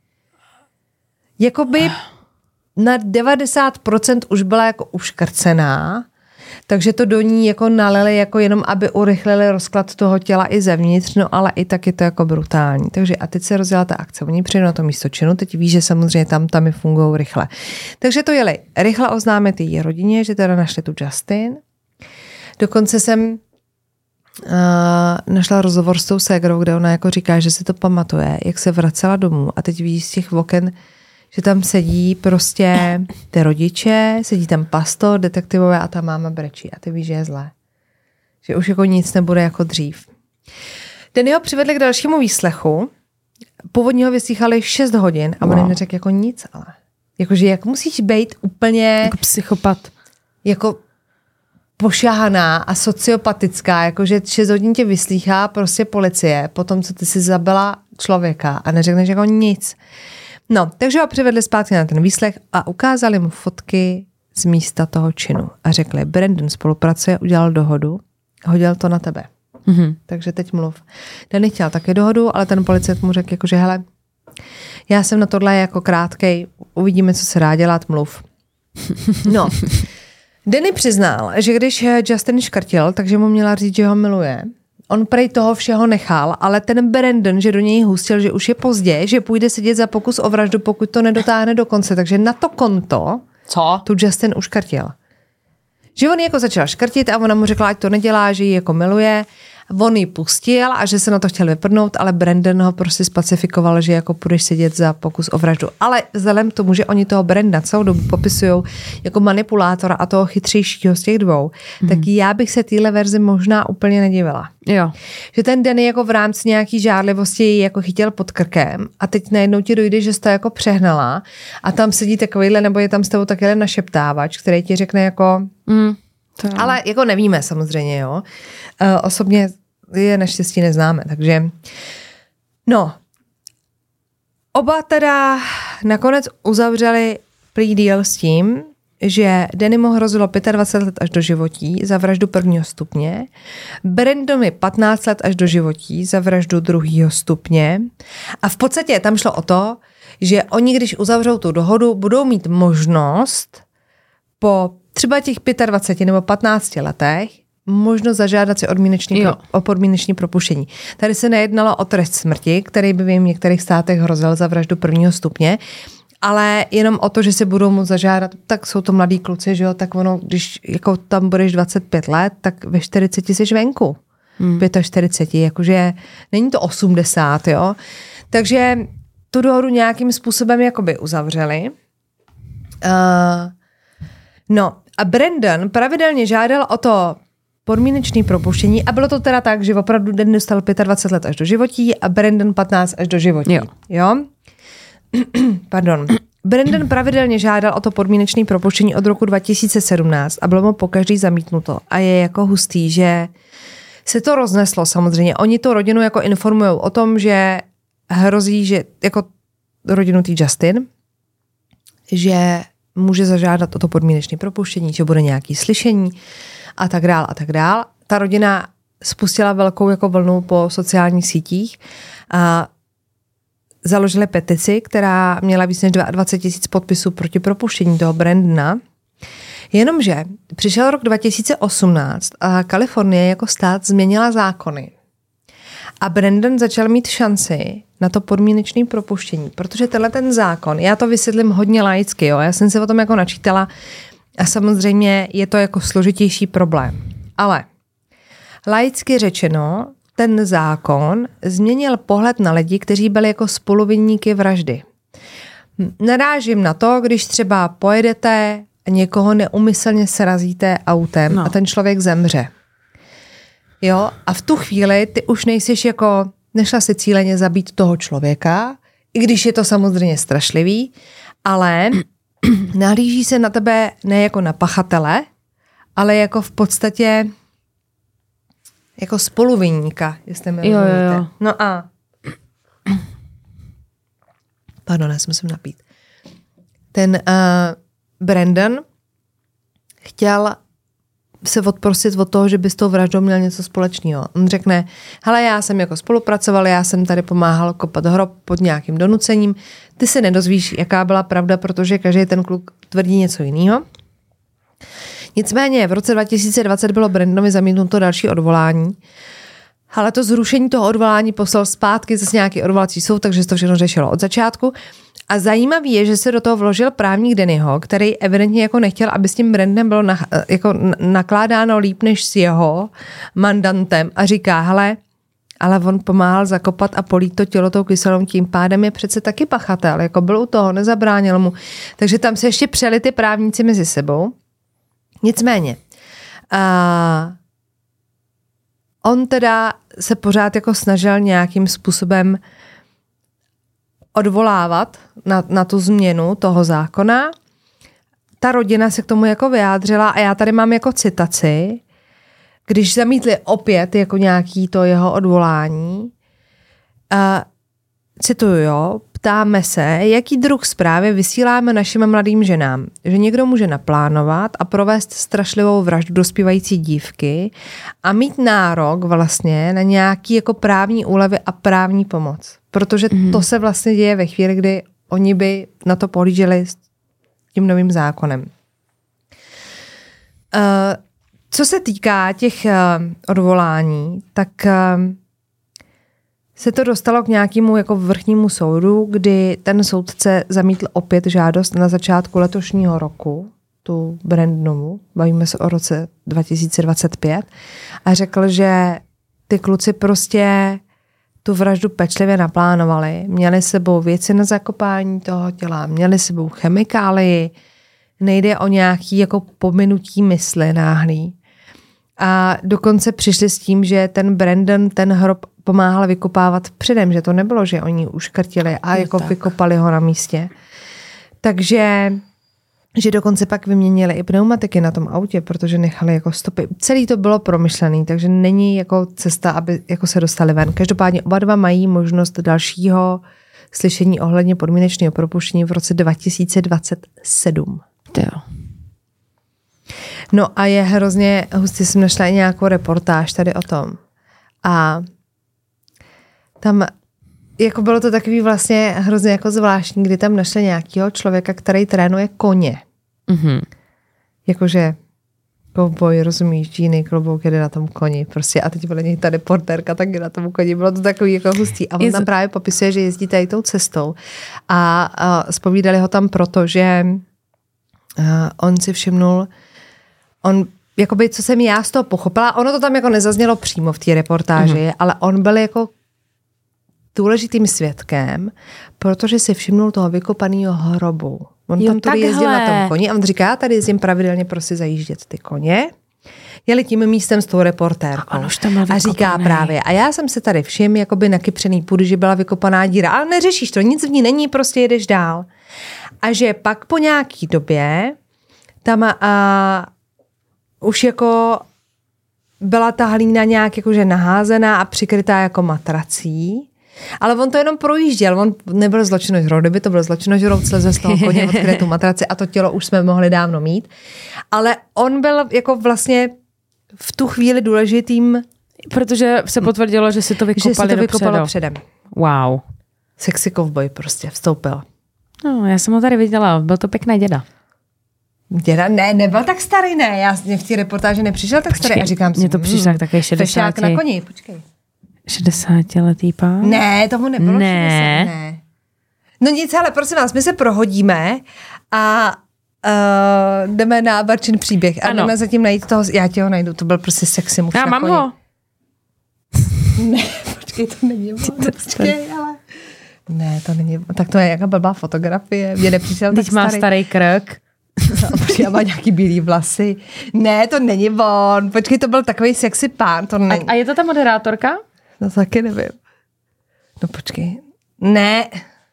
Jakoby na 90% už byla jako uškrcená, takže to do ní jako nalili jako jenom, aby urychlili rozklad toho těla i zevnitř, no ale i tak je to jako brutální. Takže a teď se rozjela ta akce. Oni přijdou na to místo činu, teď ví, že samozřejmě tam fungují rychle. Takže to jeli rychle oznámit její rodině, že teda našli tu Justin. Dokonce jsem našla rozhovor s tou ségrou, kde ona jako říká, že si to pamatuje, jak se vracela domů a teď vidí z těch oken, že tam sedí prostě ty rodiče, sedí tam pastor, detektivové a ta máma brečí a ty víš, že je zlé. Že už jako nic nebude jako dřív. Dannyho přivedli k dalšímu výslechu. Původně ho vyslýchali 6 hodin a on jim neřekl jako nic, ale jakože jak musíš být úplně jako psychopat. Jako pošahaná a sociopatická, jakože 6 hodin tě vyslýchá prostě policie po tom, co ty si zabila člověka a neřekneš jako nic. No, takže ho přivedli zpátky na ten výslech a ukázali mu fotky z místa toho činu. A řekli, Brandon spolupracuje, udělal dohodu, hodil to na tebe. Mm-hmm. Takže teď mluv. Danny chtěl taky dohodu, ale ten policajt mu řekl, jako, že hele, já jsem na tohle jako krátkej, uvidíme, co se dá dělat, mluv. No, Danny přiznal, že když Justin škrtil, takže mu měla říct, že ho miluje. On prej toho všeho nechal, ale ten Brandon, že do něj hustil, že už je pozdě, že půjde sedět za pokus o vraždu, pokud to nedotáhne do konce. Takže na to konto tu Justin uškrtil. Že on jako začal škrtit a ona mu řekla, ať to nedělá, že ji jako miluje. On ji pustil a že se na to chtěl vyprdnout, ale Brandon ho prostě specifikoval, že jako půjdeš sedět za pokus o vraždu. Ale vzhledem k tomu, že oni toho Brandona celou dobu popisují jako manipulátora a toho chytřejšího z těch dvou, tak já bych se téhle verzi možná úplně nedivila. Jo. Že ten Danny jako v rámci nějaký žárlivosti ji jako chytil pod krkem a teď najednou ti dojde, že jsi to jako přehnala a tam sedí takovýhle, nebo je tam s tebou takovýhle našeptávač, který ti řekne jako... Ale jako nevíme samozřejmě, jo. Osobně je naštěstí neznáme, takže no. Oba teda nakonec uzavřeli plea deal s tím, že Dannymu hrozilo 25 let až do životí za vraždu 1. stupně, Brandonovi 15 let až do životí za vraždu 2. stupně a v podstatě tam šlo o to, že oni, když uzavřou tu dohodu, budou mít možnost po třeba těch 25 nebo 15 letech možnost zažádat si o podmínečné propuštění. Tady se nejednalo o trest smrti, který by v některých státech hrozil za vraždu 1. stupně, ale jenom o to, že se budou moct zažádat, tak jsou to mladí kluci, že jo, tak ono, když jako tam budeš 25 let, tak ve 40 jsi venku. 45, jakože není to 80, jo. Takže tu dohodu nějakým způsobem jakoby uzavřeli. No a Brandon pravidelně žádal o to podmínečné propuštění a bylo to teda tak, že opravdu Den dostal 25 let až do životí a Brandon 15 až do životí. Jo? Pardon. Brandon pravidelně žádal o to podmínečné propuštění od roku 2017 a bylo mu pokaždý zamítnuto. A je jako hustý, že se to rozneslo samozřejmě. Oni tu rodinu jako informují o tom, že hrozí, že jako rodinu tý Justin, že může zažádat o to podmínečné propuštění, že bude nějaký slyšení a tak dál a tak dál. Ta rodina spustila velkou jako vlnu po sociálních sítích a založili petici, která měla víc než 22 000 podpisů proti propuštění toho Brandona. Jenomže přišel rok 2018 a Kalifornie jako stát změnila zákony. A Brandon začal mít šanci na to podmínečné propuštění, protože tenhle ten zákon, já to vysvětlím hodně laicky, jo, já jsem se o tom jako načítala a samozřejmě je to jako složitější problém. Ale laicky řečeno, ten zákon změnil pohled na lidi, kteří byli jako spoluviníky vraždy. Narážím na to, když třeba pojedete a někoho neumyslně srazíte autem a ten člověk zemře. Jo, a v tu chvíli ty už nejsiš jako, nešla si cíleně zabít toho člověka, i když je to samozřejmě strašlivý, ale nahlíží se na tebe ne jako na pachatele, ale jako v podstatě jako spoluviníka, jestli mi rozumíte. Jo. No a pardon, já jsem se napít. Ten Brandon chtěl se odprosit od toho, že by s tou vraždou měl něco společného. On řekne, hele, já jsem jako spolupracoval, já jsem tady pomáhal kopat hrob pod nějakým donucením, ty se nedozvíš, jaká byla pravda, protože každý ten kluk tvrdí něco jiného. Nicméně v roce 2020 bylo Brandonovi zamítnuto další odvolání, ale to zrušení toho odvolání poslal zpátky zase nějaký odvolací soud, takže se to všechno řešilo od začátku. A zajímavý je, že se do toho vložil právník Dannyho, který evidentně jako nechtěl, aby s tím Brandonem bylo jako nakládáno líp než s jeho mandantem a říká, hele, ale on pomáhal zakopat a polít to tělo tou kyselou, tím pádem je přece taky pachatel, jako byl u toho, nezabránil mu. Takže tam se ještě přeli ty právníci mezi sebou. Nicméně, on teda se pořád jako snažil nějakým způsobem odvolávat na tu změnu toho zákona. Ta rodina se k tomu jako vyjádřila a já tady mám jako citaci, když zamítli opět jako nějaký to jeho odvolání. Cituju, jo, ptáme se, jaký druh zprávy vysíláme našim mladým ženám, že někdo může naplánovat a provést strašlivou vraždu dospívající dívky a mít nárok vlastně na nějaký jako právní úlevy a právní pomoc. Protože to se vlastně děje ve chvíli, kdy oni by na to pohlíželi s tím novým zákonem. Co se týká těch odvolání, tak se to dostalo k nějakému jako vrchnímu soudu, kdy ten soudce zamítl opět žádost na začátku letošního roku, tu Brandonovu, bavíme se o roce 2025, a řekl, že ty kluci prostě tu vraždu pečlivě naplánovali, měli s sebou věci na zakopání toho těla, měli s sebou chemikálii, nejde o nějaký jako pominutí mysli náhlý. A dokonce přišli s tím, že ten Brandon ten hrob pomáhal vykopávat předem, že to nebylo, že oni uškrtili a jako vykopali ho na místě. Takže že dokonce pak vyměnili i pneumatiky na tom autě, protože nechali jako stopy. Celý to bylo promyšlený, takže není jako cesta, aby jako se dostali ven. Každopádně oba dva mají možnost dalšího slyšení ohledně podmínečného propuštění v roce 2027. Jo. No a je hrozně hustě, jsem našla i nějakou reportáž tady o tom. A tam jako bylo to takový vlastně hrozně jako zvláštní, kdy tam našli nějakého člověka, který trénuje koně. Mm-hmm. Jakože kovboj, rozumíš, jiný klobouk jede na tom koni. Prostě a teď byla něj ta reportérka taky na tom koni. Bylo to takový jako hustý. A on tam právě popisuje, že jezdí tady tou cestou. A zpovídali ho tam proto, že on si všimnul, jakoby, co jsem já z toho pochopila, ono to tam jako nezaznělo přímo v té reportáži, ale on byl jako důležitým svědkem, protože si všimnul toho vykopaného hrobu. On tam tudy jezdil na tom koni a on říká, já tady jezdím pravidelně prostě zajíždět ty koně. Jeli tím místem s tou reportérkou. A říká právě, a já jsem se tady všiml jakoby na kypřený půdy, že byla vykopaná díra, ale neřešíš to, nic v ní není, prostě jedeš dál. A že pak po nějaký době tam už jako byla ta hlína nějak jakože naházená a přikrytá jako matrací. Ale on to jenom projížděl, on nebyl zločinožrout, kdyby to byl zločinožrout, sleze z toho koně, odkryje tu matraci a to tělo už jsme mohli dávno mít. Ale on byl jako vlastně v tu chvíli důležitým. Protože se potvrdilo, že si to vykopalo předem. Wow. Sexy kovboj prostě vstoupil. No, já jsem ho tady viděla, byl to pěkný děda. Děda, ne, nebyl tak starý, ne. Já v té reportáži nepřišel tak starý a říkám si, mně to přišlo takový 60. Fešák na koni, počkej. 60letý pán? Ne, tomu nebylo ne. 60, ne. No nic, ale prosím vás, my se prohodíme a jdeme na Barčin příběh a jdeme zatím najít toho, já ti ho najdu, to byl prostě sexy muž já na mám koni. ho. Ne, počkej, to není ono, počkej, ale... Ne, to není, tak to je jaká blbá fotografie, mě nepřišel tak starý. Teď má starý krk. Já má nějaký bílý vlasy. Ne, to není on. Počkej, to byl takový sexy pán. To není. A je to ta moderátorka? No taky nevím. No počkej. Ne.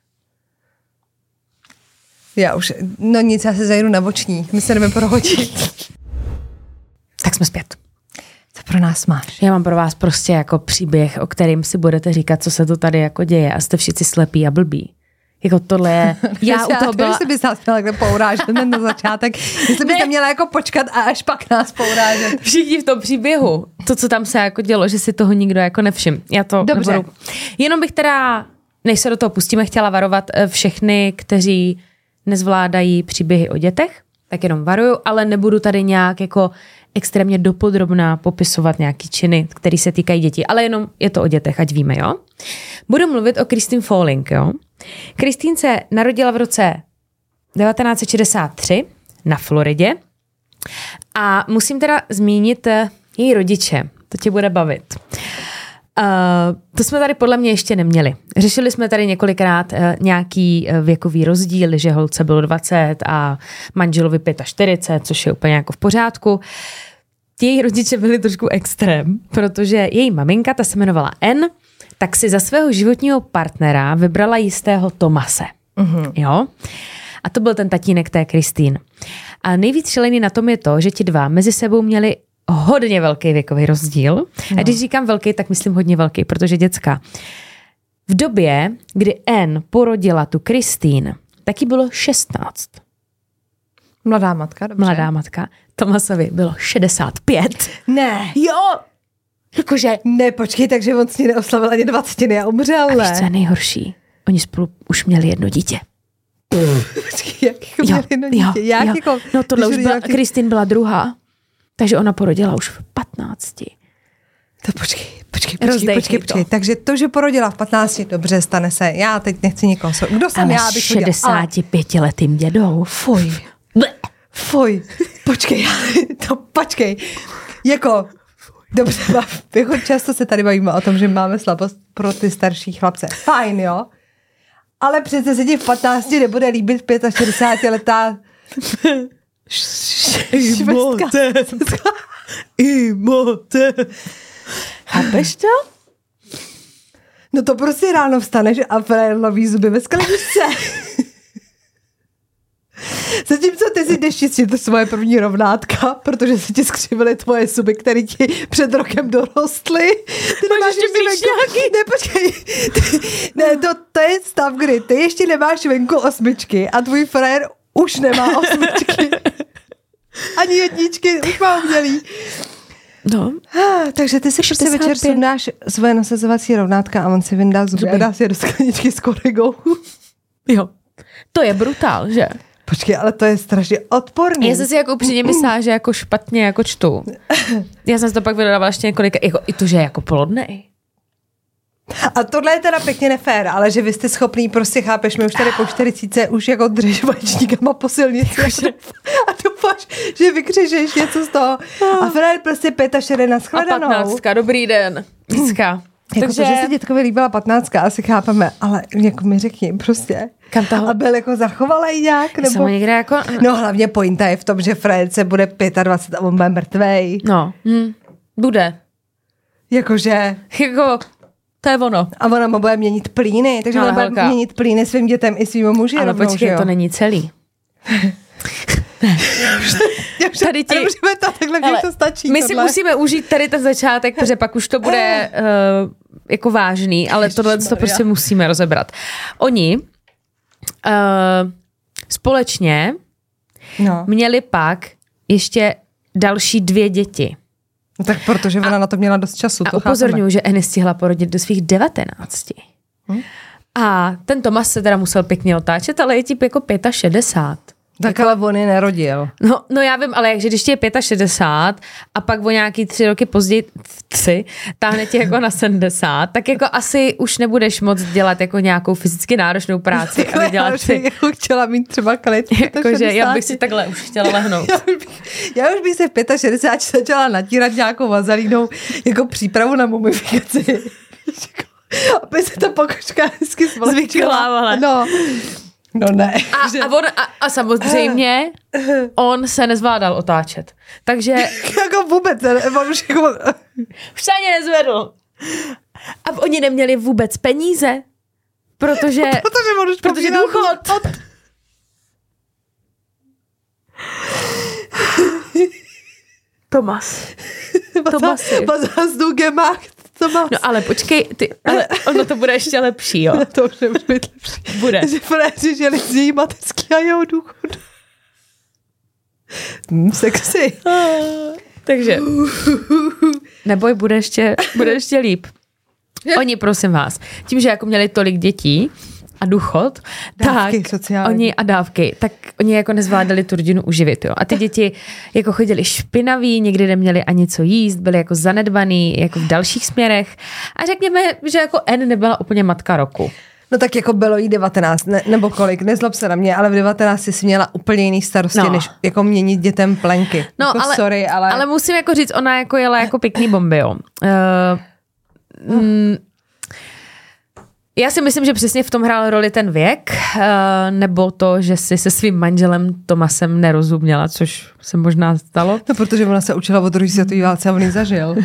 Já už, no nic, já se zajdu na bočník. My se jdeme prohodit. Tak jsme zpět. Co pro nás máš? Já mám pro vás prostě jako příběh, o kterým si budete říkat, co se to tady jako děje a jste všichni slepí a blbí. Jako tohle je... Já u toho byla... Když bys nás měla takhle pourážet na začátek, jestli byste měla jako počkat a až pak nás pourážet. Všichni v tom příběhu, to, co tam se jako dělo, že si toho nikdo jako nevšim. Já to dobře. Nebudu. Jenom bych teda, než se do toho pustíme, chtěla varovat všechny, kteří nezvládají příběhy o dětech, tak jenom varuju, ale nebudu tady nějak jako extrémně dopodrobná popisovat nějaký činy, které se týkají dětí, ale jenom je to o dětech, ať víme, jo? Budu mluvit o Christine Falling, jo? Christine se narodila v roce 1963 na Floridě a musím teda zmínit její rodiče, to tě bude bavit. To jsme tady podle mě ještě neměli. Řešili jsme tady několikrát nějaký věkový rozdíl, že holce bylo 20 a manželovi 45, což je úplně jako v pořádku. Její rodiče byli trošku extrém, protože její maminka, ta se jmenovala Ann, tak si za svého životního partnera vybrala jistého Tomase. Jo? A to byl ten tatínek té Christine. A nejvíc šílený na tom je to, že ti dva mezi sebou měli hodně velký věkový rozdíl. No. A když říkám velký, tak myslím hodně velký, protože děcka. V době, kdy Ann porodila tu Christine, taky bylo 16. Mladá matka, dobře. Mladá matka. Tomasovi bylo 65. Ne. Jo! Jakože... Ne, počkej, takže on s ní neoslavil ani 20 a umřel, ne? A víš, co je nejhorší? Oni spolu už měli jedno dítě. Počkej, jak jako měli jedno dítě? Jak jo. jako... No tohle už byla, Christine byla druhá. Takže ona porodila už v 15. To počkej. Takže to, že porodila v 15, dobře, stane se. Já teď nechci nikoho. Kdo jsem ale já, abych to dělala? 65letým dědou. Fuj. Počkej. Jako, dobře, jako často se tady bavíme o tom, že máme slabost pro ty starší chlapce. Fajn, jo? Ale přece se ti v 15 nebude líbit 65letá Imote. Chápeš to? No to prostě ráno vstaneš a frajer loví zuby ve skleničce. Zatímco ty si jdeš čistit to svoje první rovnátka, protože se ti skřivily tvoje zuby, které ti před rokem dorostly. Ty nemáš ještě venku... Ne, počkej. To je stav, kdy ty ještě nemáš venku 8 a tvůj frajer už nemá 8. Ani jedničky, už má umělý. No. Takže ty si prostě večer sundáš svoje nasazovací rovnátka a on si vyndá zuby a dá si je do skleničky s korigou. Jo. To je brutál, že? Počkej, ale to je strašně odporný. Já jsem si jako upřímně myslela, že jako špatně jako čtu. Já jsem si to pak vydávala ještě několik, jako, i to, že je jako plodnej. A tohle je teda pěkně nefér, ale že vy jste schopný, prostě chápeš, my už tady po 40 už jako dřeš vaječníkama po silnici a doufáš, že vykřižeš něco z toho. A frajer prostě 65 na shledanou. A 15, dobrý den. Dneska. Jako takže... to, že se dětkovi líbila 15, asi chápeme, ale jako mi řekni prostě. Kam toho? A byl jako zachovalej nějak? Nebo... Jsem někde jako... No hlavně pointa je v tom, že frajer se bude 25 a on bude mrtvej. No, bude. Jakože... Jako... To je ono. A ona mu bude měnit plíny, takže ona bude měnit plíny svým dětem i svým muži. Ale počkej, to není celý. Tady ti... Nemůžeme to takhle, když to stačí. My si musíme užít tady ten začátek, protože pak už to bude jako vážný, ale tohle to prostě musíme rozebrat. Oni společně měli pak ještě další 2 děti. No tak protože ona na to měla dost času. A upozorňuji, že Anne stihla porodit do svých 19. A ten Tomas se teda musel pěkně otáčet, ale je typ jako 65. Tak ale on je nerodil. No já vím, ale jakže když ti je 65 a pak o nějaký 3 roky později táhne ti jako na 70, tak jako asi už nebudeš moc dělat jako nějakou fyzicky náročnou práci. Takhle, já už bych jako chtěla mít třeba klid. Jakože já bych si takhle už chtěla lehnout. Já už bych se v 65 začala natírat nějakou vazalínou jako přípravu na mumifikaci. Aby se ta pokožka hezky zvyklávala. No ne. A samozřejmě on se nezvládal otáčet. Takže... jako vůbec, on už jako... Už se ani nezvedl. A oni neměli vůbec peníze, protože důchod. Tomas. Tomas. No ale počkej, ale ono to bude ještě lepší, jo. To už nebude být lepší. Bude. Že fréři žili z její mateřský a jeho důchod. Sexy. Takže. Neboj, bude ještě líp. Oni, prosím vás, tím, že jako měli tolik dětí a důchod, dávky, tak oni jako nezvládali tu rodinu uživit, jo. A ty děti jako chodili špinaví, někdy neměli ani co jíst, byli jako zanedbaný jako v dalších směrech. A řekněme, že jako N nebyla úplně matka roku. No tak jako bylo jí 19, nebo kolik, nezlob se na mě, ale v 19 si měla úplně jiný starosti, než jako měnit dětem plenky. No, jako ale musím jako říct, ona jako jela jako pěkný bomby, jo. Já si myslím, že přesně v tom hrál roli ten věk, nebo to, že si se svým manželem Tomasem nerozuměla, což se možná stalo. No, protože ona se učila o druhé světové válce a on ji zažil.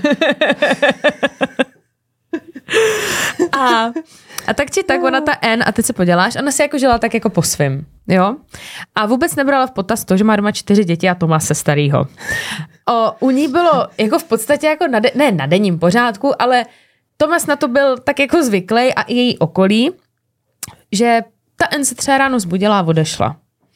A tak či tak, ona ta N, a teď se poděláš, ona si jako žila tak jako po svým, jo? A vůbec nebrala v potaz to, že má doma 4 děti a Tomase starýho. U ní bylo jako v podstatě jako ne na denním pořádku, ale Tomas na to byl tak jako zvyklý a i její okolí, že ta N se třeba ráno zbudila a odešla.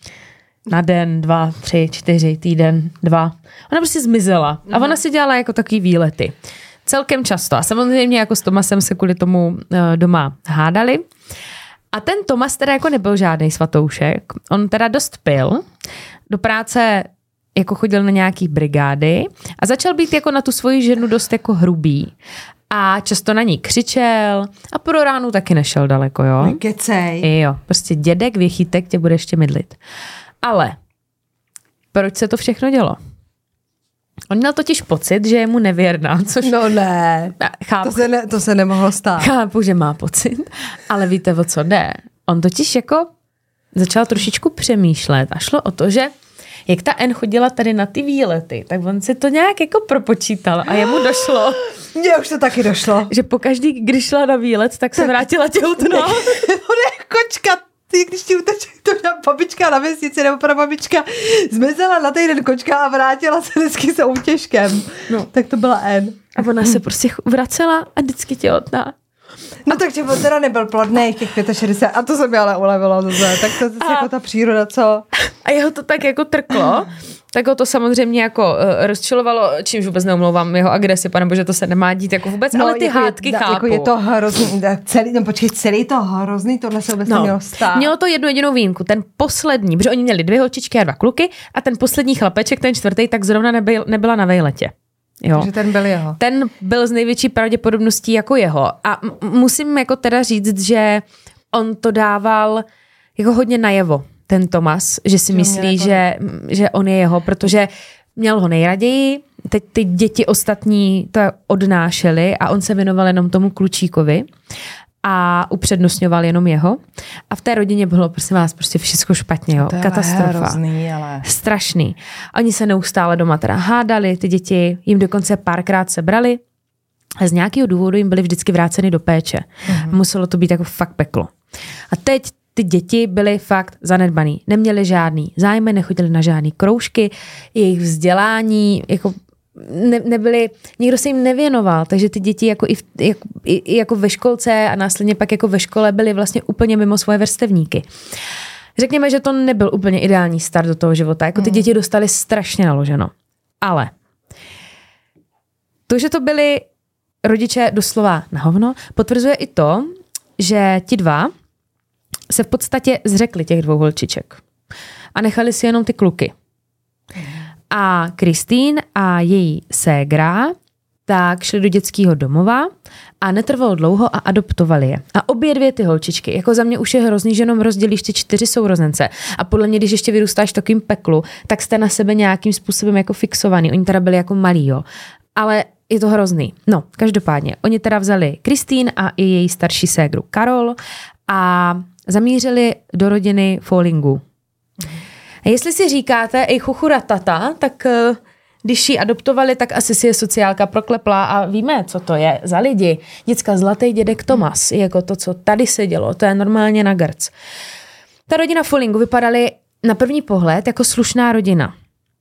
Na den, 2, 3, 4, týden, 2. Ona prostě zmizela a ona si dělala jako takový výlety. Celkem často. A samozřejmě jako s Tomasem se kvůli tomu doma hádali. A ten Tomas teda jako nebyl žádný svatoušek. On teda dost pil. Do práce jako chodil na nějaký brigády a začal být jako na tu svoji ženu dost jako hrubý. A často na ní křičel a pro ránu taky nešel daleko, jo? Nekecej. Jo, prostě dědek, věchýtek tě bude ještě mydlit. Ale proč se to všechno dělo? On měl totiž pocit, že je mu nevěrná, což... No ne, chápu, to se nemohlo stát. Chápu, že má pocit, ale víte, o co jde? On totiž jako začal trošičku přemýšlet a šlo o to, že jak ta N chodila tady na ty výlety, tak on si to nějak jako propočítal a jemu došlo. Mně už to taky došlo. Že pokaždý, když šla na výlet, tak se vrátila těhotná. On je kočka. Když ti uteče to babička na vesnici nebo prababička zmizela na týden kočka a vrátila se vždycky s útěžkem. No. Tak to byla N. A ona se prostě vracela a vždycky těhotná. No takže on teda nebyl plodnej těch 65 a to se mi ale ulevilo zase. Tak to je jako ta příroda, co? A jeho to tak jako trklo, tak ho to samozřejmě jako rozčilovalo, čímž vůbec neumlouvám jeho agresi, panebože to se nemá dít jako vůbec, ale ty jako hádky chápu. Jako je to hrozný, celý to hrozný, tohle se vůbec nemělo stát. Mělo to jednu jedinou výjimku, ten poslední, protože oni měli 2 holčičky a 2 kluky a ten poslední chlapeček, ten 4., tak zrovna nebyla na vejletě. Jo. Takže ten byl jeho. Ten byl z největší pravděpodobností jako jeho. A musím jako teda říct, že on to dával jako hodně najevo, ten Tomas, že si myslí, že on je jeho, protože měl ho nejraději, teď ty děti ostatní to odnášely a on se věnoval jenom tomu klučíkovi a upřednostňoval jenom jeho. A v té rodině bylo, prosím vás, prostě všechno špatně, jo. Katastrofa. Hrozný, ale... Strašný. Oni se neustále doma teda hádali, ty děti jim dokonce párkrát sebrali a z nějakého důvodu jim byly vždycky vráceny do péče. A muselo to být jako fakt peklo. A teď ty děti byly fakt zanedbaný. Neměli žádný zájmy, nechodili na žádný kroužky, jejich vzdělání jako nebyli, nikdo se jim nevěnoval, takže ty děti jako ve školce a následně pak jako ve škole byly vlastně úplně mimo svoje vrstevníky. Řekněme, že to nebyl úplně ideální start do toho života, jako ty děti dostali strašně naloženo. Ale to, že to byli rodiče doslova na hovno, potvrzuje i to, že ti 2 se v podstatě zřekli těch 2 holčiček. A nechali si jenom ty kluky. A Kristýn a její ségra tak šli do dětského domova a netrvalo dlouho a adoptovali je. A obě 2 ty holčičky, jako za mě už je hrozný, že jenom rozdělíš ty 4 sourozence. A podle mě, když ještě vyrůstáš v takovým peklu, tak jste na sebe nějakým způsobem jako fixovaný. Oni teda byli jako malí, jo. Ale je to hrozný. No, každopádně. Oni teda vzali Kristýn a i její starší ségru Karol a zamířili do rodiny Fallingů. A jestli si říkáte, ej chuchura tata, tak když ji adoptovali, tak asi si je sociálka proklepla a víme, co to je za lidi. Děcka zlatý dědek Tomas, jako to, co tady se dělo, to je normálně na grc. Ta rodina Fallingů vypadaly na první pohled jako slušná rodina.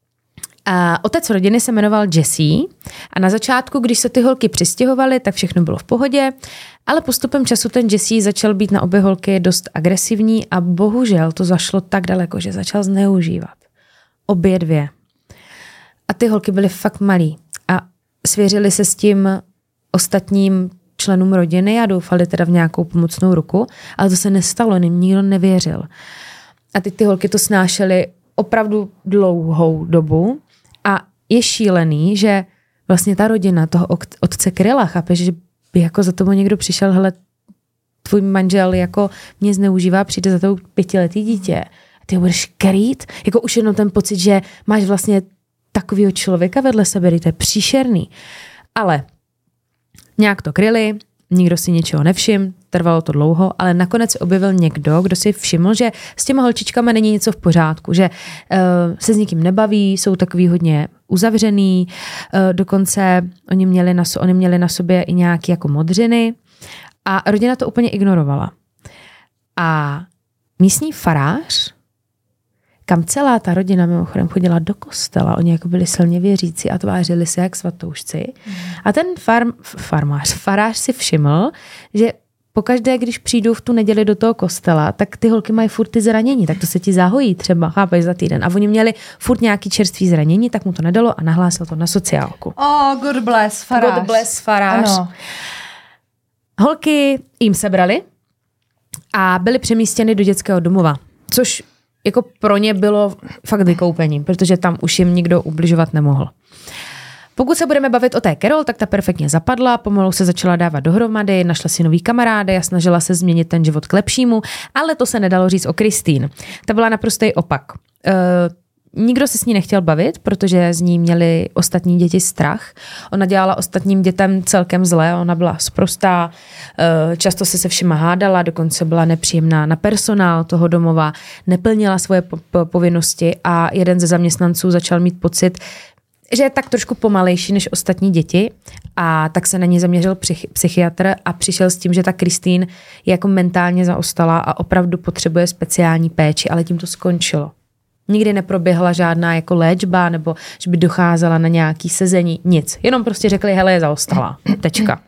A otec rodiny se jmenoval Jesse a na začátku, když se ty holky přistěhovaly, tak všechno bylo v pohodě, ale postupem času ten Jesse začal být na obě holky dost agresivní a bohužel to zašlo tak daleko, že začal zneužívat. Obě 2. A ty holky byly fakt malý a svěřili se s tím ostatním členům rodiny a doufali teda v nějakou pomocnou ruku, ale to se nestalo, jim nikdo nevěřil. A ty holky to snášely opravdu dlouhou dobu a je šílený, že vlastně ta rodina toho otce Kryla, chápeš, že by jako za tobou někdo přišel, hele, tvůj manžel jako mě zneužívá, přijde za tou 5letý dítě a ty ho budeš krýt, jako už jenom ten pocit, že máš vlastně takovýho člověka vedle sebe, to je příšerný. Ale nějak to kryli, nikdo si ničeho nevšiml, trvalo to dlouho, ale nakonec se objevil někdo, kdo si všiml, že s těma holčičkama není něco v pořádku, že se s nikým nebaví, jsou takový hodně uzavřený, dokonce oni měli na sobě i nějaké jako modřiny a rodina to úplně ignorovala. A místní farář, kam celá ta rodina mimochodem chodila do kostela, oni jako byli silně věřící a tvářili se jak svatoušci. A ten farář si všiml, že pokaždé, když přijdou v tu neděli do toho kostela, tak ty holky mají furt ty zranění, tak to se ti zahojí třeba, chápeš, za týden. A oni měli furt nějaký čerstvý zranění, tak mu to nedalo a nahlásil to na sociálku. God bless farář. God bless farář. Ano. Holky jim sebrali a byly přemístěny do dětského domova, což jako pro ně bylo fakt vykoupení, protože tam už jim nikdo ubližovat nemohl. Pokud se budeme bavit o té Carol, tak ta perfektně zapadla, pomalu se začala dávat dohromady, našla si nový kamarády a snažila se změnit ten život k lepšímu, ale to se nedalo říct o Kristýn. Ta byla naprostý opak. Nikdo se s ní nechtěl bavit, protože z ní měli ostatní děti strach. Ona dělala ostatním dětem celkem zle, ona byla sprostá, často se všema hádala, dokonce byla nepříjemná na personál toho domova, neplnila svoje povinnosti a jeden ze zaměstnanců začal mít pocit, že je tak trošku pomalejší než ostatní děti a tak se na ní zaměřil psychiatr a přišel s tím, že ta Kristýn je jako mentálně zaostala a opravdu potřebuje speciální péči, ale tím to skončilo. Nikdy neproběhla žádná jako léčba nebo že by docházela na nějaký sezení, nic. Jenom prostě řekli, hele, je zaostala. Tečka.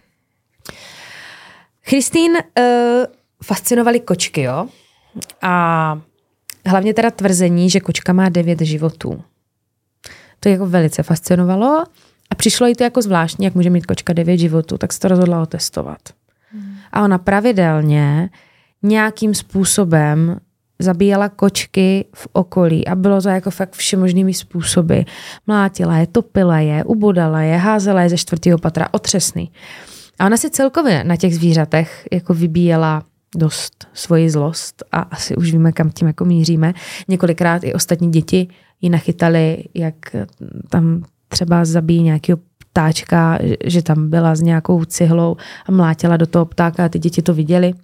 Kristýn fascinovaly kočky, jo? A hlavně teda tvrzení, že kočka má 9 životů. To jako velice fascinovalo a přišlo jí to jako zvláštní, jak může mít kočka 9 životů, tak se to rozhodla otestovat. A ona pravidelně nějakým způsobem zabíjela kočky v okolí a bylo to jako fakt všemožnými způsoby. Mlátila je, topila je, ubodala je, házela je ze 4. patra, otřesný. A ona si celkově na těch zvířatech jako vybíjela dost svoji zlost a asi už víme, kam tím jako míříme. Několikrát i ostatní děti ji nachytali, jak tam třeba zabíjí nějakého ptáčka, že tam byla s nějakou cihlou a mlátila do toho ptáka a ty děti to viděly.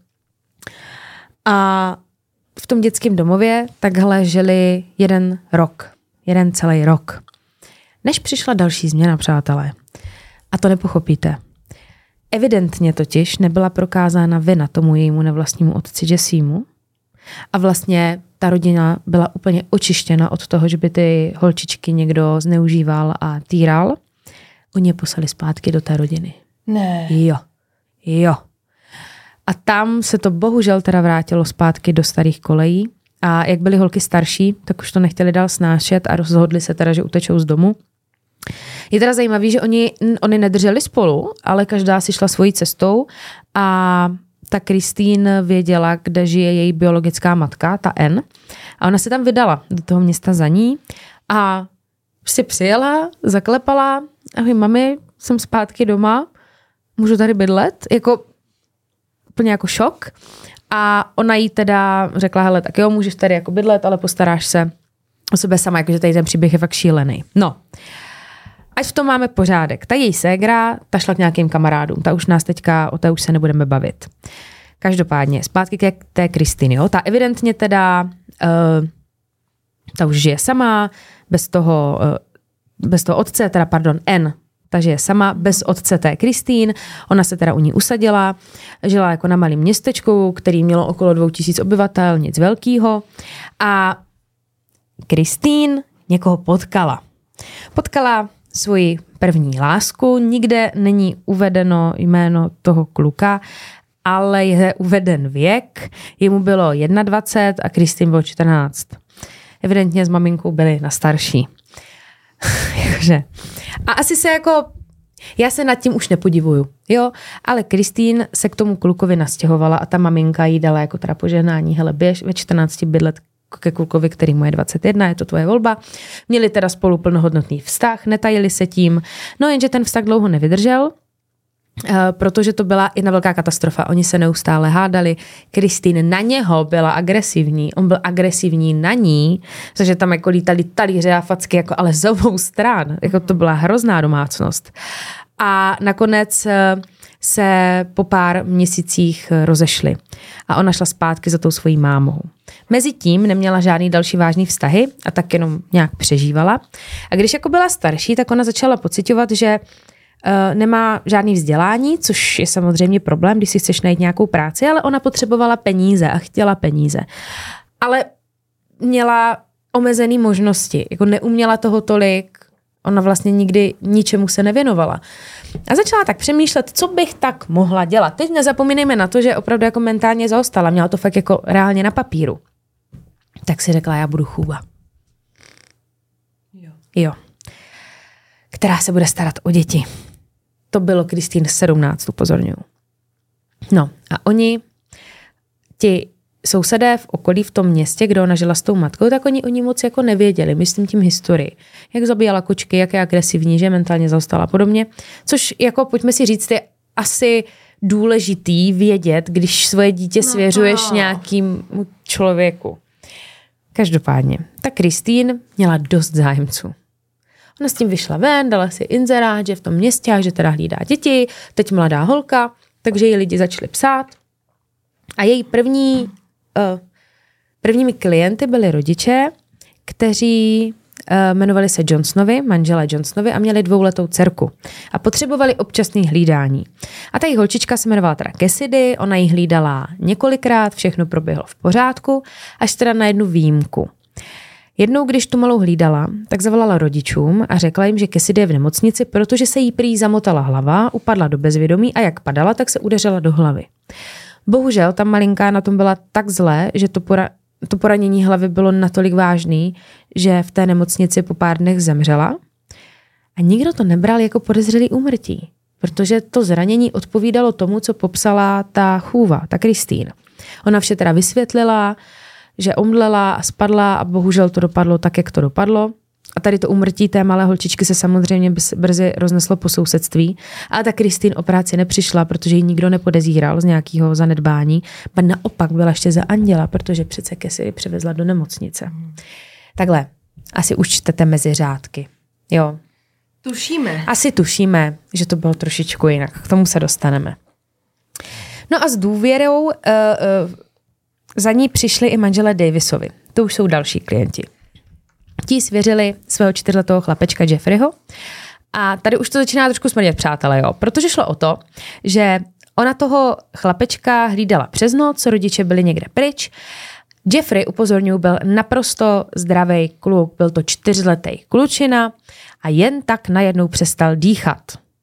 A v tom dětském domově takhle žili jeden celý rok. Než přišla další změna, přátelé. A to nepochopíte. Evidentně totiž nebyla prokázána vina tomu jejímu nevlastnímu otci Jessemu a vlastně ta rodina byla úplně očištěna od toho, že by ty holčičky někdo zneužíval a týral. Oni je poslali zpátky do té rodiny. Ne. Jo. A tam se to bohužel teda vrátilo zpátky do starých kolejí a jak byly holky starší, tak už to nechtěli dál snášet a rozhodli se teda, že utečou z domu. Je teda zajímavý, že oni nedrželi spolu, ale každá si šla svojí cestou a ta Christine věděla, kde žije její biologická matka, ta N. A ona se tam vydala do toho města za ní a si přijela, zaklepala, ahoj mami, jsem zpátky doma, můžu tady bydlet? Jako úplně jako šok. A ona jí teda řekla, hele, tak jo, můžeš tady jako bydlet, ale postaráš se o sebe sama, jakože tady ten příběh je fakt šílený. No, až v tom máme pořádek. Ta její ségra, ta šla k nějakým kamarádům, ta už nás teďka, o té už se nebudeme bavit. Každopádně, zpátky k té Kristýny, jo, ta evidentně teda, ta už žije sama, bez toho otce, teda pardon, N, ta žije sama, bez otce té Kristýn, ona se teda u ní usadila, žila jako na malém městečku, který mělo okolo 2000 obyvatel, nic velkýho a Kristýn někoho potkala. Potkala svoji první lásku, nikde není uvedeno jméno toho kluka, ale je uveden věk, jemu bylo 21 a Kristýn bylo 14. Evidentně s maminkou byli na starší. Jakože. A asi se jako, já se nad tím už nepodivuju, jo, ale Kristýn se k tomu klukovi nastěhovala a ta maminka jí dala jako teda požehnání, hele, běž ve 14 bydlet ke klukovi, který mu je 21, je to tvoje volba. Měli teda spolu plnohodnotný vztah, netajili se tím, no jenže ten vztah dlouho nevydržel, protože to byla jedna velká katastrofa. Oni se neustále hádali. Kristýn na něho byla agresivní, on byl agresivní na ní, takže tam jako lítali talíře a facky, jako ale z obou stran. Jako to byla hrozná domácnost. A nakonec se po pár měsících rozešli. A ona šla zpátky za tou svojí mámou. Mezitím neměla žádný další vážný vztahy a tak jenom nějak přežívala. A když jako byla starší, tak ona začala pociťovat, že nemá žádný vzdělání, což je samozřejmě problém, když si chceš najít nějakou práci, ale ona potřebovala peníze a chtěla peníze. Ale měla omezené možnosti, jako neuměla toho tolik, ona vlastně nikdy ničemu se nevěnovala. A začala tak přemýšlet, co bych tak mohla dělat. Teď nezapomínejme na to, že opravdu jako mentálně zaostala, měla to fakt jako reálně na papíru. Tak si řekla, já budu chůva. Jo. Která se bude starat o děti. To bylo Kristýn 17, upozorňuju. No a oni, ti sousedé v okolí v tom městě, kde ona žila s tou matkou, tak oni moc jako nevěděli, myslím tím historii. Jak zabíjala kočky, jak je agresivní, že mentálně zaostala a podobně. Což jako, pojďme si říct, je asi důležitý vědět, když svoje dítě svěřuješ nějakému člověku. Každopádně, ta Kristýn měla dost zájemců. Ona s tím vyšla ven, dala si inzerát, že v tom městě, že teda hlídá děti, teď mladá holka, takže ji lidi začali psát. A její prvními klienty byli rodiče, kteří jmenovali se Johnsonovi, manželé Johnsonovi a měli 2letou dcerku. A potřebovali občasné hlídání. A ta její holčička se jmenovala teda Cassidy, ona ji hlídala několikrát, všechno proběhlo v pořádku, až teda na jednu výjimku. Jednou, když tu malou hlídala, tak zavolala rodičům a řekla jim, že Cassidy je v nemocnici, protože se jí prý zamotala hlava, upadla do bezvědomí a jak padala, tak se udeřila do hlavy. Bohužel ta malinká na tom byla tak zlé, že to poranění hlavy bylo natolik vážný, že v té nemocnici po pár dnech zemřela a nikdo to nebral jako podezřelý úmrtí, protože to zranění odpovídalo tomu, co popsala ta chůva, ta Kristýn. Ona vše teda vysvětlila, že omdlela a spadla a bohužel to dopadlo tak, jak to dopadlo. A tady to úmrtí té malé holčičky se samozřejmě brzy rozneslo po sousedství. Ale ta Kristýn o práci nepřišla, protože ji nikdo nepodezíral z nějakého zanedbání. Ba naopak byla ještě za anděla, protože přece Cassidy přivezla do nemocnice. Takhle, asi už čtete mezi řádky. Jo. Tušíme. Asi tušíme, že to bylo trošičku jinak. K tomu se dostaneme. No a s důvěrou za ní přišli i manželé Davisovi. To už jsou další klienti. Ti svěřili svého 4letého chlapečka Jeffreyho a tady už to začíná trošku smrdět, přátelé, jo, protože šlo o to, že ona toho chlapečka hlídala přes noc, rodiče byli někde pryč. Jeffrey, upozorňuji, byl naprosto zdravý kluk, byl to 4letý klučina a jen tak najednou přestal dýchat.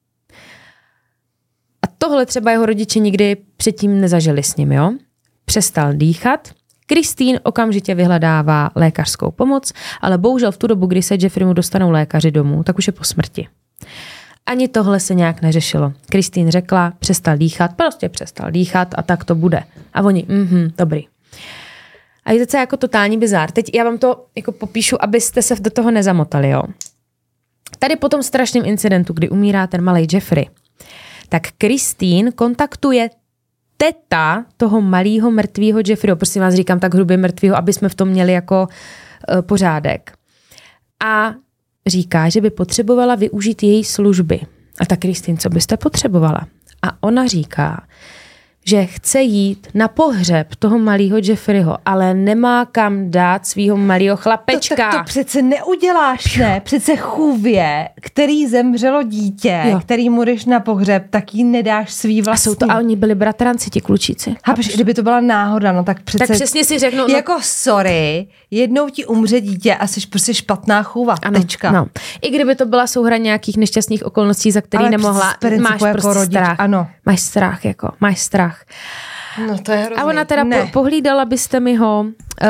A tohle třeba jeho rodiče nikdy předtím nezažili s ním, jo. Přestal dýchat. Kristýn okamžitě vyhledává lékařskou pomoc, ale bohužel v tu dobu, kdy se Jeffreymu dostanou lékaři domů, tak už je po smrti. Ani tohle se nějak neřešilo. Kristýn řekla, přestal dýchat a tak to bude. A oni, dobrý. A je to jako totální bizár. Teď já vám to jako popíšu, abyste se do toho nezamotali, jo. Tady po tom strašném incidentu, kdy umírá ten malej Jeffrey, tak Kristýn kontaktuje teta toho malého mrtvého Jeffreyho. Prosím vás, říkám tak hrubě mrtvého, aby jsme v tom měli jako pořádek. A říká, že by potřebovala využít její služby. A ta Kristýn, co byste potřebovala? A ona říká, že chce jít na pohřeb toho malého Jeffreyho, ale nemá kam dát svýho malého chlapečka. To přece neuděláš, ne? Přece chůvě, který zemřelo dítě, který mu jdeš na pohřeb, tak jí nedáš svý vlastní. A oni byli bratranci, ti klučíci. Kdyby to byla náhoda, no tak přece... Tak přesně si řeknu... Jako sorry, jednou ti umře dítě a jsi prostě špatná chůva, tečka. No. I kdyby to byla souhra nějakých nešťastných okolností, za který nemohla, máš jako prostě rodič, strach. Ano. Máš strach. No to je hrozný. A ona teda pohlídala byste mi ho,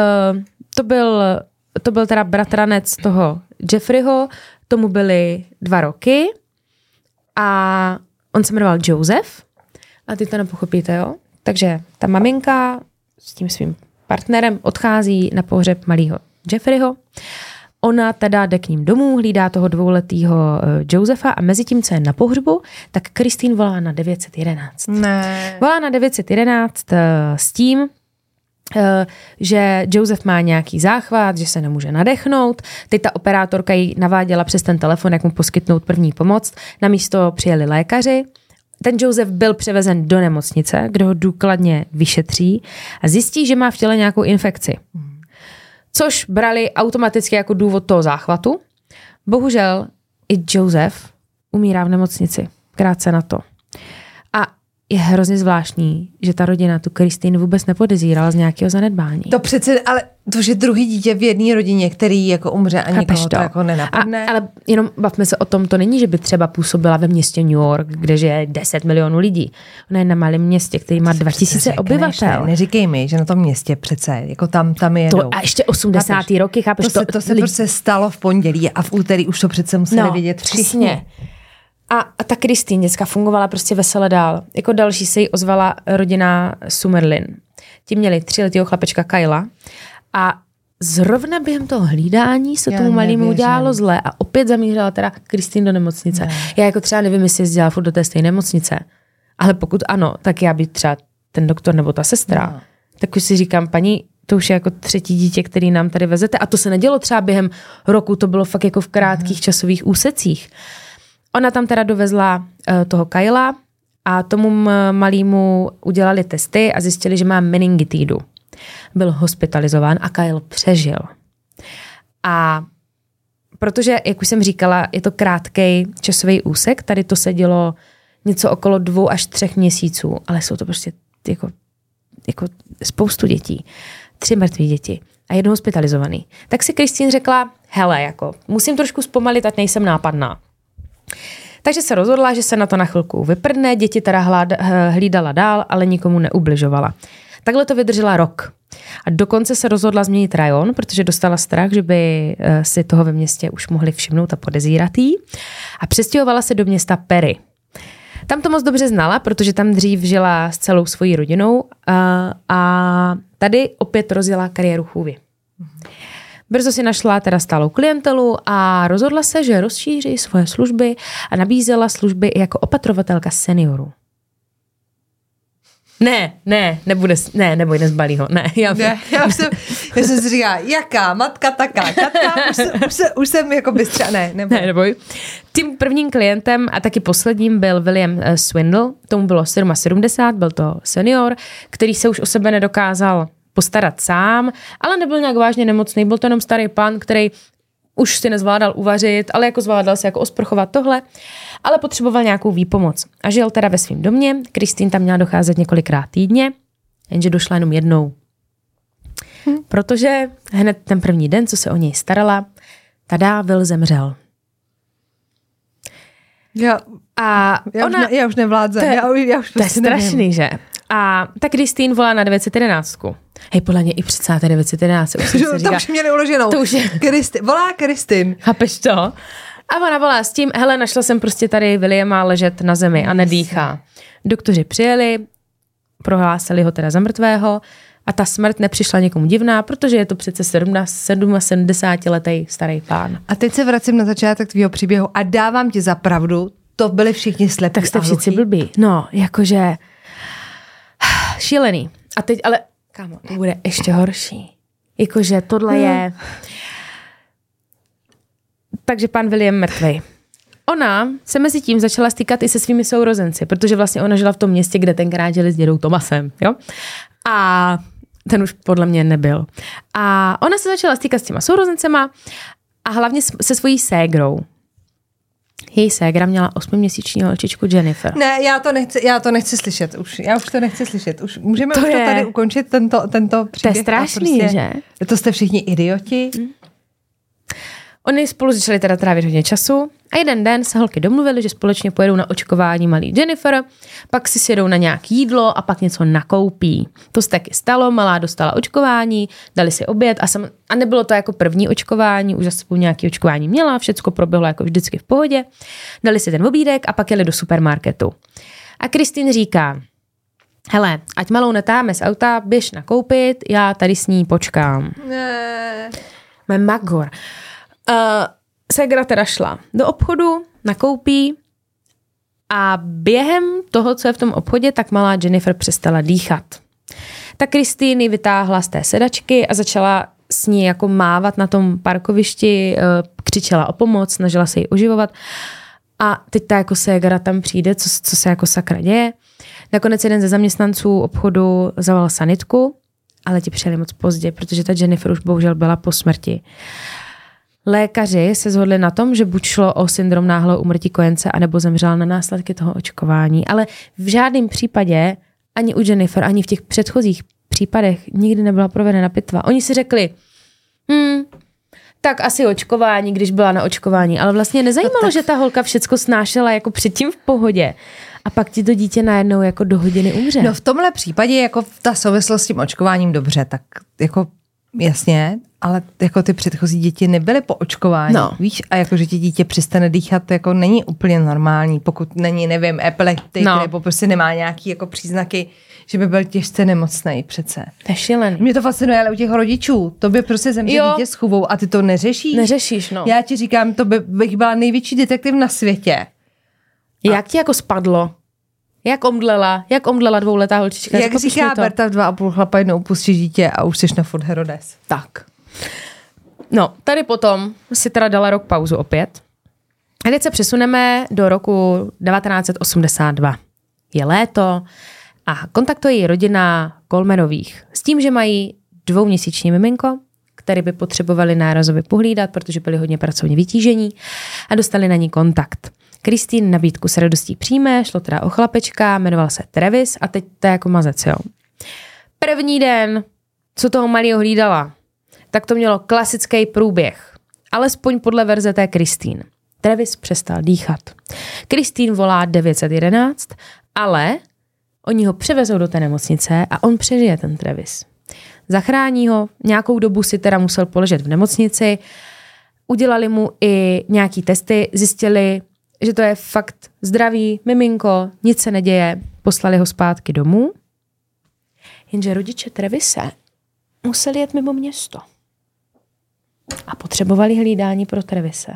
to byl teda bratranec toho Jeffreyho, tomu byly 2 roky a on se jmenoval Joseph a ty to nepochopíte, jo? Takže ta maminka s tím svým partnerem odchází na pohřeb malého Jeffreyho. Ona teda jde k ním domů, hlídá toho 2letého Josepha a mezi tím, co je na pohřbu, tak Kristýn volá na 911. Ne. Volá na 911 s tím, že Joseph má nějaký záchvat, že se nemůže nadechnout. Teď ta operátorka ji naváděla přes ten telefon, jak mu poskytnout první pomoc. Na místo přijeli lékaři. Ten Joseph byl převezen do nemocnice, kde ho důkladně vyšetří a zjistí, že má v těle nějakou infekci. Což brali automaticky jako důvod toho záchvatu. Bohužel i Joseph umírá v nemocnici, krátce na to. A je hrozně zvláštní, že ta rodina tu Kristýn vůbec nepodezírala z nějakého zanedbání. To přece, ale to, že druhý dítě v jedné rodině, který jako umře a nikoho to jako nenapadne. Ale jenom bavme se o tom, to není, že by třeba působila ve městě New York, kde je 10 milionů lidí. Ona je na malém městě, který má 2000 obyvatel. Neříkej mi, že na tom městě přece, jako tam jedou. To a ještě 80. roky, chápeš? To se prostě stalo v pondělí a v úterý už to přece museli vidět všichni. A ta Kristýn děcka fungovala prostě vesele dál. Jako další se jí ozvala rodina Summerlin. Ti měli 3letého chlapečka Kyla a zrovna během toho hlídání se tomu malému udělalo zlé a opět zamířila teda Kristýn do nemocnice. Já jako třeba nevím, jestli jezdila furt do té stejné nemocnice, ale pokud ano, tak já bych třeba ten doktor nebo ta sestra, tak už si říkám, paní, to už je jako 3. dítě, který nám tady vezete a to se nedělo třeba během roku, to bylo fakt jako v krátkých časových úsecích. Ona tam teda dovezla toho Kyla a tomu malému udělali testy a zjistili, že má meningitidu. Byl hospitalizován a Kyle přežil. A protože, jak už jsem říkala, je to krátkej časový úsek, tady to se dělo něco okolo 2 až 3 měsíců, ale jsou to prostě jako spoustu dětí. 3 mrtví děti a 1 hospitalizovaný. Tak si Kristýn řekla, hele, jako musím trošku zpomalit, ať nejsem nápadná. Takže se rozhodla, že se na to na chvilku vyprdne, děti teda hlídala dál, ale nikomu neubližovala. Takhle to vydržela rok. A dokonce se rozhodla změnit rajon, protože dostala strach, že by si toho ve městě už mohli všimnout a podezírat jí. A přestěhovala se do města Perry. Tam to moc dobře znala, protože tam dřív žila s celou svojí rodinou a tady opět rozjela kariéru chůvy. Brzo si našla teda stálou klientelu a rozhodla se, že rozšíří svoje služby a nabízela služby i jako opatrovatelka seniorů. Neboj nezbalí ne. Já jsem si říkala, jaká matka, taká katka, už jsem jako bystře, neboj. Tím prvním klientem a taky posledním byl William Swindle, tomu bylo 77, byl to senior, který se už o sebe nedokázal postarat sám, ale nebyl nějak vážně nemocný, byl to jenom starý pán, který už si nezvládal uvařit, ale jako zvládal se jako osprchovat tohle, ale potřeboval nějakou výpomoc. A žil teda ve svém domě, Kristýn tam měla docházet několikrát týdně, jenže došla jenom jednou. Protože hned ten první den, co se o něj starala, tada Will zemřel. Já už nevládzem. To je strašný, že? A tak Kristýn volá na 911. Hej, podle mě i přece 911. Už jsem si říkala, to už měli uloženou. To už je... Volá Kristýn. Chápeš to? A ona volá s tím, hele, našla jsem prostě tady Williama ležet na zemi a nedýchá. Doktoři přijeli, prohlásili ho teda za mrtvého a ta smrt nepřišla někomu divná, protože je to přece 77letý starý pán. A teď se vracím na začátek tvýho příběhu a dávám ti za pravdu, to byli všichni slepí. Tak jste všichni blbí. No, jakože šílený. A teď, ale kámo, to bude ještě horší. Jakože tohle je... Takže pan William mrtvej. Ona se mezi tím začala stýkat i se svými sourozenci, protože vlastně ona žila v tom městě, kde tenkrát žili s dědou Tomasem, jo? A ten už podle mě nebyl. A ona se začala stýkat s těma sourozencema a hlavně se svojí ségrou. Její ségra měla 8měsíční holčičku Jennifer. Ne, já to nechci slyšet. Já už to nechci slyšet. Už můžeme to tady ukončit tento příběh. To je strašný, prostě, že? To jste všichni idioti. Oni spolu začali teda trávit hodně času a jeden den se holky domluvili, že společně pojedou na očkování malý Jennifer, pak si sjedou na nějaké jídlo a pak něco nakoupí. To se taky stalo, malá dostala očkování, dali si oběd a nebylo to jako první očkování, už zase nějaké očkování měla, všecko proběhlo jako vždycky v pohodě. Dali si ten obídek a pak jeli do supermarketu. A Kristýn říká, hele, ať malou netáme z auta, běž nakoupit, já tady s ní počkám. Ne. Mé magor. Ségra teda šla do obchodu, nakoupí a během toho, co je v tom obchodě, tak malá Jennifer přestala dýchat. Ta Kristýny vytáhla z té sedačky a začala s ní jako mávat na tom parkovišti, křičela o pomoc, snažila se ji oživovat a teď ta jako ségra tam přijde, co se jako sakra děje. Nakonec jeden ze zaměstnanců obchodu zavolal sanitku, ale ti přijeli moc pozdě, protože ta Jennifer už bohužel byla po smrti. Lékaři se shodli na tom, že buď šlo o syndrom náhlého úmrtí kojence, anebo zemřela na následky toho očkování, ale v žádném případě ani u Jennifer, ani v těch předchozích případech nikdy nebyla provedena pitva. Oni si řekli, tak asi očkování, když byla na očkování, ale vlastně nezajímalo, že ta holka všecko snášela jako předtím v pohodě. A pak ti to dítě najednou jako do hodiny umře. No v tomhle případě jako ta souvislost s tím očkováním dobře, tak jako jasně, ale jako ty předchozí děti nebyly po očkování, víš? A jako, že ti dítě přestane dýchat, jako není úplně normální, pokud není, nevím, epileptik, nebo prostě nemá nějaký jako příznaky, že by byl těžce nemocnej přece. To je šílený. Mě to fascinuje, ale u těch rodičů, to by prostě zemře dítě s chůvou a ty to neřešíš. Neřešíš, no. Já ti říkám, to bych byla největší detektiv na světě. Jak ti jako spadlo? Jak omdlela 2letá holčička? Jak říká Berta v 2,5 chlapa jednou upustí dítě a už jsi na furt Herodes. Tak. No, tady potom si teda dala rok pauzu opět. A teď se přesuneme do roku 1982. Je léto a kontaktuje ji rodina Colemanových s tím, že mají 2měsíční miminko, který by potřebovali nárazově pohlídat, protože byli hodně pracovně vytížení a dostali na ní kontakt. Kristýn nabídku s radostí přijme, šlo teda o chlapečka, jmenoval se Travis a teď to je jako mazec, jo. První den, co toho malého hlídala, tak to mělo klasický průběh, alespoň podle verze té Kristýn. Travis přestal dýchat. Kristýn volá 911, ale oni ho převezou do té nemocnice a on přežije ten Travis. Zachrání ho, nějakou dobu si teda musel poležet v nemocnici, udělali mu i nějaký testy, zjistili, že to je fakt zdravý miminko, nic se neděje, poslali ho zpátky domů. Jenže rodiče Travise museli jet mimo město a potřebovali hlídání pro Travise.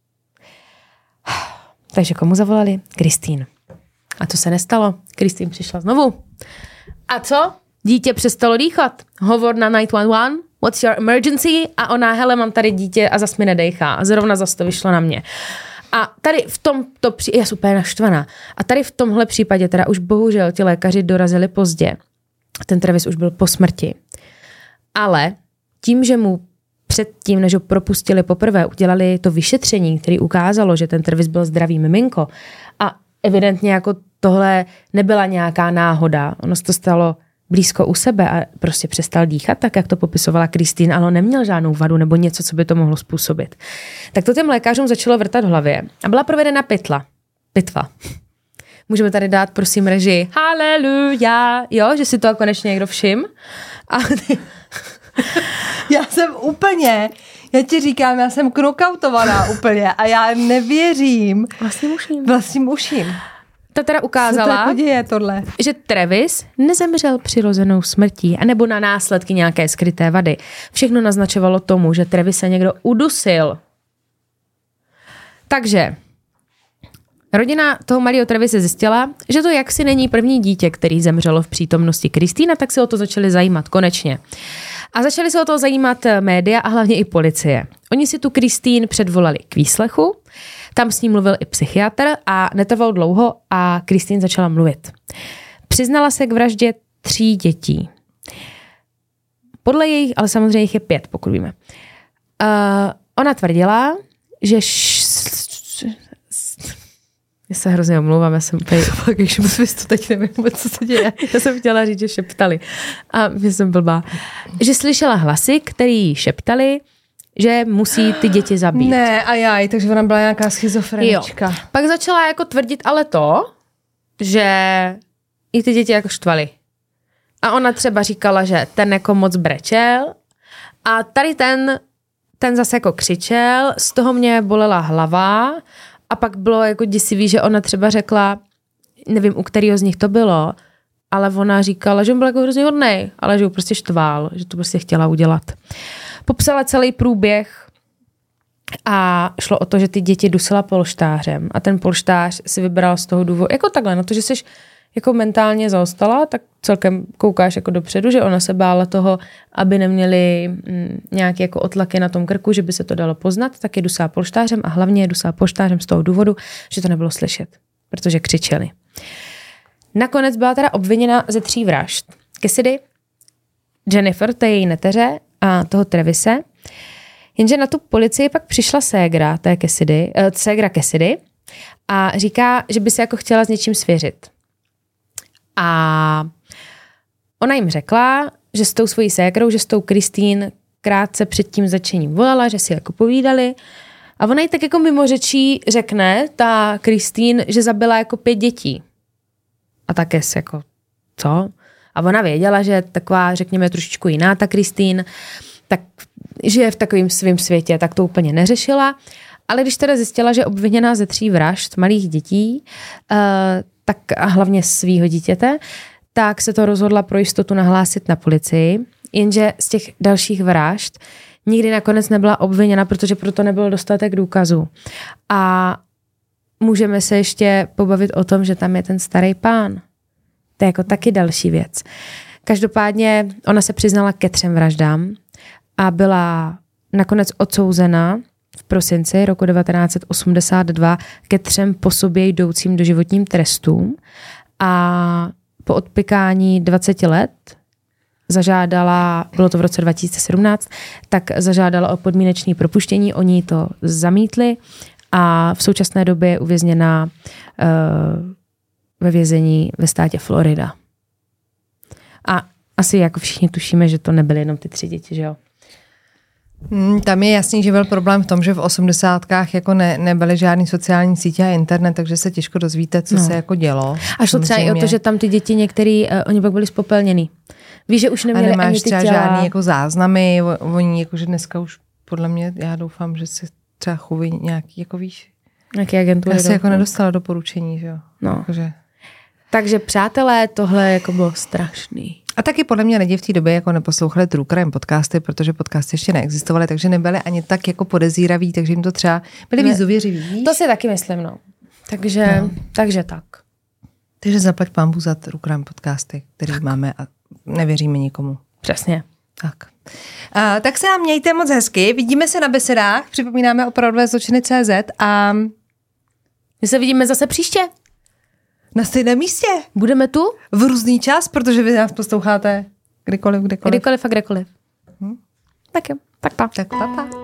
Takže komu zavolali? Kristýn. A co se nestalo? Kristýn přišla znovu. A co? Dítě přestalo dýchat. Hovor na 911, what's your emergency? A ona, hele, mám tady dítě a zas mi nedejchá. A zrovna zas to vyšlo na mě. A tady v tomto já jsem úplně naštvaná. A tady v tomhle případě teda už bohužel ti lékaři dorazili pozdě. Ten Travis už byl po smrti. Ale tím, že mu předtím, než ho propustili poprvé, udělali to vyšetření, které ukázalo, že ten Travis byl zdravý miminko. A evidentně jako tohle nebyla nějaká náhoda. Ono se to stalo blízko u sebe a prostě přestal dýchat, tak jak to popisovala Kristýn, ale neměl žádnou vadu nebo něco, co by to mohlo způsobit. Tak to těm lékařům začalo vrtat v hlavě a byla provedena pitva. Můžeme tady dát, prosím, režii haleluja, jo, že si to konečně někdo všim. A já jsem úplně, Já ti říkám, já jsem knockoutovaná úplně a já nevěřím. Vlastním uším. Ta teda ukázala, co to děje, tohle? Že Travis nezemřel přirozenou smrtí anebo na následky nějaké skryté vady. Všechno naznačovalo tomu, že Travis se někdo udusil. Takže rodina toho malého Travise zjistila, že to jaksi není první dítě, který zemřelo v přítomnosti Kristýna, tak se o to začali zajímat konečně. A začali se o to zajímat média a hlavně i policie. Oni si tu Kristýn předvolali k výslechu, tam s ní mluvil i psychiatr a netrvalo dlouho a Kristýn začala mluvit. Přiznala se k vraždě 3 dětí. Podle jejich, ale samozřejmě jich je 5, pokud víme. Ona tvrdila, že já se hrozně omlouvám, já jsem úplně fakt, když to teď nevím, co se děje. Já jsem chtěla říct, že šeptali. A já jsem blbá. Že slyšela hlasy, který šeptali, že musí ty děti zabít. Ne, takže ona byla nějaká schizofrenička. Jo. Pak začala jako tvrdit ale to, že i ty děti jako štvali. A ona třeba říkala, že ten jako moc brečel a tady ten zase jako křičel, z toho mě bolela hlava a pak bylo jako děsivý, že ona třeba řekla, nevím, u kterého z nich to bylo, ale ona říkala, že on byl jako hrozně hodnej, ale že ho prostě štval, že to prostě chtěla udělat. Popsala celý průběh a šlo o to, že ty děti dusila polštářem a ten polštář si vybral z toho důvodu, jako takhle, na to, že jsi jako mentálně zaostala, tak celkem koukáš jako dopředu, že ona se bála toho, aby neměli nějaké jako otlaky na tom krku, že by se to dalo poznat, tak je dusá polštářem a hlavně je dusá polštářem z toho důvodu, že to nebylo slyšet, protože křičeli. Nakonec byla teda obviněna ze 3 vražd. Cassidy, Jennifer, to je její neteře, a toho Travise. Jenže na tu policii pak přišla ségra Cassidy a říká, že by se jako chtěla s něčím svěřit. A ona jim řekla, že s tou svojí ségrou, že s tou Kristýn krátce před tím začením volala, že si jako povídali. A ona jí tak jako mimo řečí řekne, ta Kristýn, že zabila jako 5 dětí. A také se jako, co? A ona věděla, že taková, řekněme, trošičku jiná ta Kristýn, tak žije v takovém svém světě, tak to úplně neřešila. Ale když teda zjistila, že je obviněná ze 3 vražd malých dětí, tak a hlavně svýho dítěte, tak se to rozhodla pro jistotu nahlásit na policii, jenže z těch dalších vražd nikdy nakonec nebyla obviněna, protože proto nebyl dostatek důkazů. A můžeme se ještě pobavit o tom, že tam je ten starý pán. To je jako taky další věc. Každopádně ona se přiznala ke 3 vraždám a byla nakonec odsouzena v prosinci roku 1982 ke 3 po sobě jdoucím doživotním trestům a po odpykání 20 let zažádala, bylo to v roce 2017, tak zažádala o podmínečné propuštění, oni to zamítli a v současné době je uvězněna ve vězení ve státě Florida. A asi jako všichni tušíme, že to nebyly jenom ty 3 děti, že jo? Tam je jasný, že byl problém v tom, že v 80kách jako nebyly žádný sociální sítě a internet, takže se těžko dozvíte, co se jako dělo. A šlo třeba i o to, že tam ty děti některý, oni pak byli spopelněný. Víš, že už neměli ani ty těla. A nemáš třeba žádný jako záznamy, oni jakože dneska už podle mě, já doufám, že se třeba choví nějaký, jako víš, nějaký agentury. Já se jako nedostala doporučení, že jo. No. Takže přátelé, tohle jako bylo strašný. A taky podle mě lidi v té době jako neposlouchali True Crime podcasty, protože podcasty ještě neexistovaly, takže nebyly ani tak jako podezíraví, takže jim to třeba byli víc důvěřiví. To si taky myslím, no. Takže tak. Takže zaplať pánbůh za True Crime podcasty, který máme a nevěříme nikomu. Přesně. Tak. Tak se nám mějte moc hezky. Vidíme se na besedách, připomínáme Opravdové zločiny.cz a my se vidíme zase příště. Na stejném místě. Budeme tu? V různý čas, protože vy nás posloucháte kdykoliv. Kdykoliv a kdekoliv. Tak jo, tak pa. Tak pa.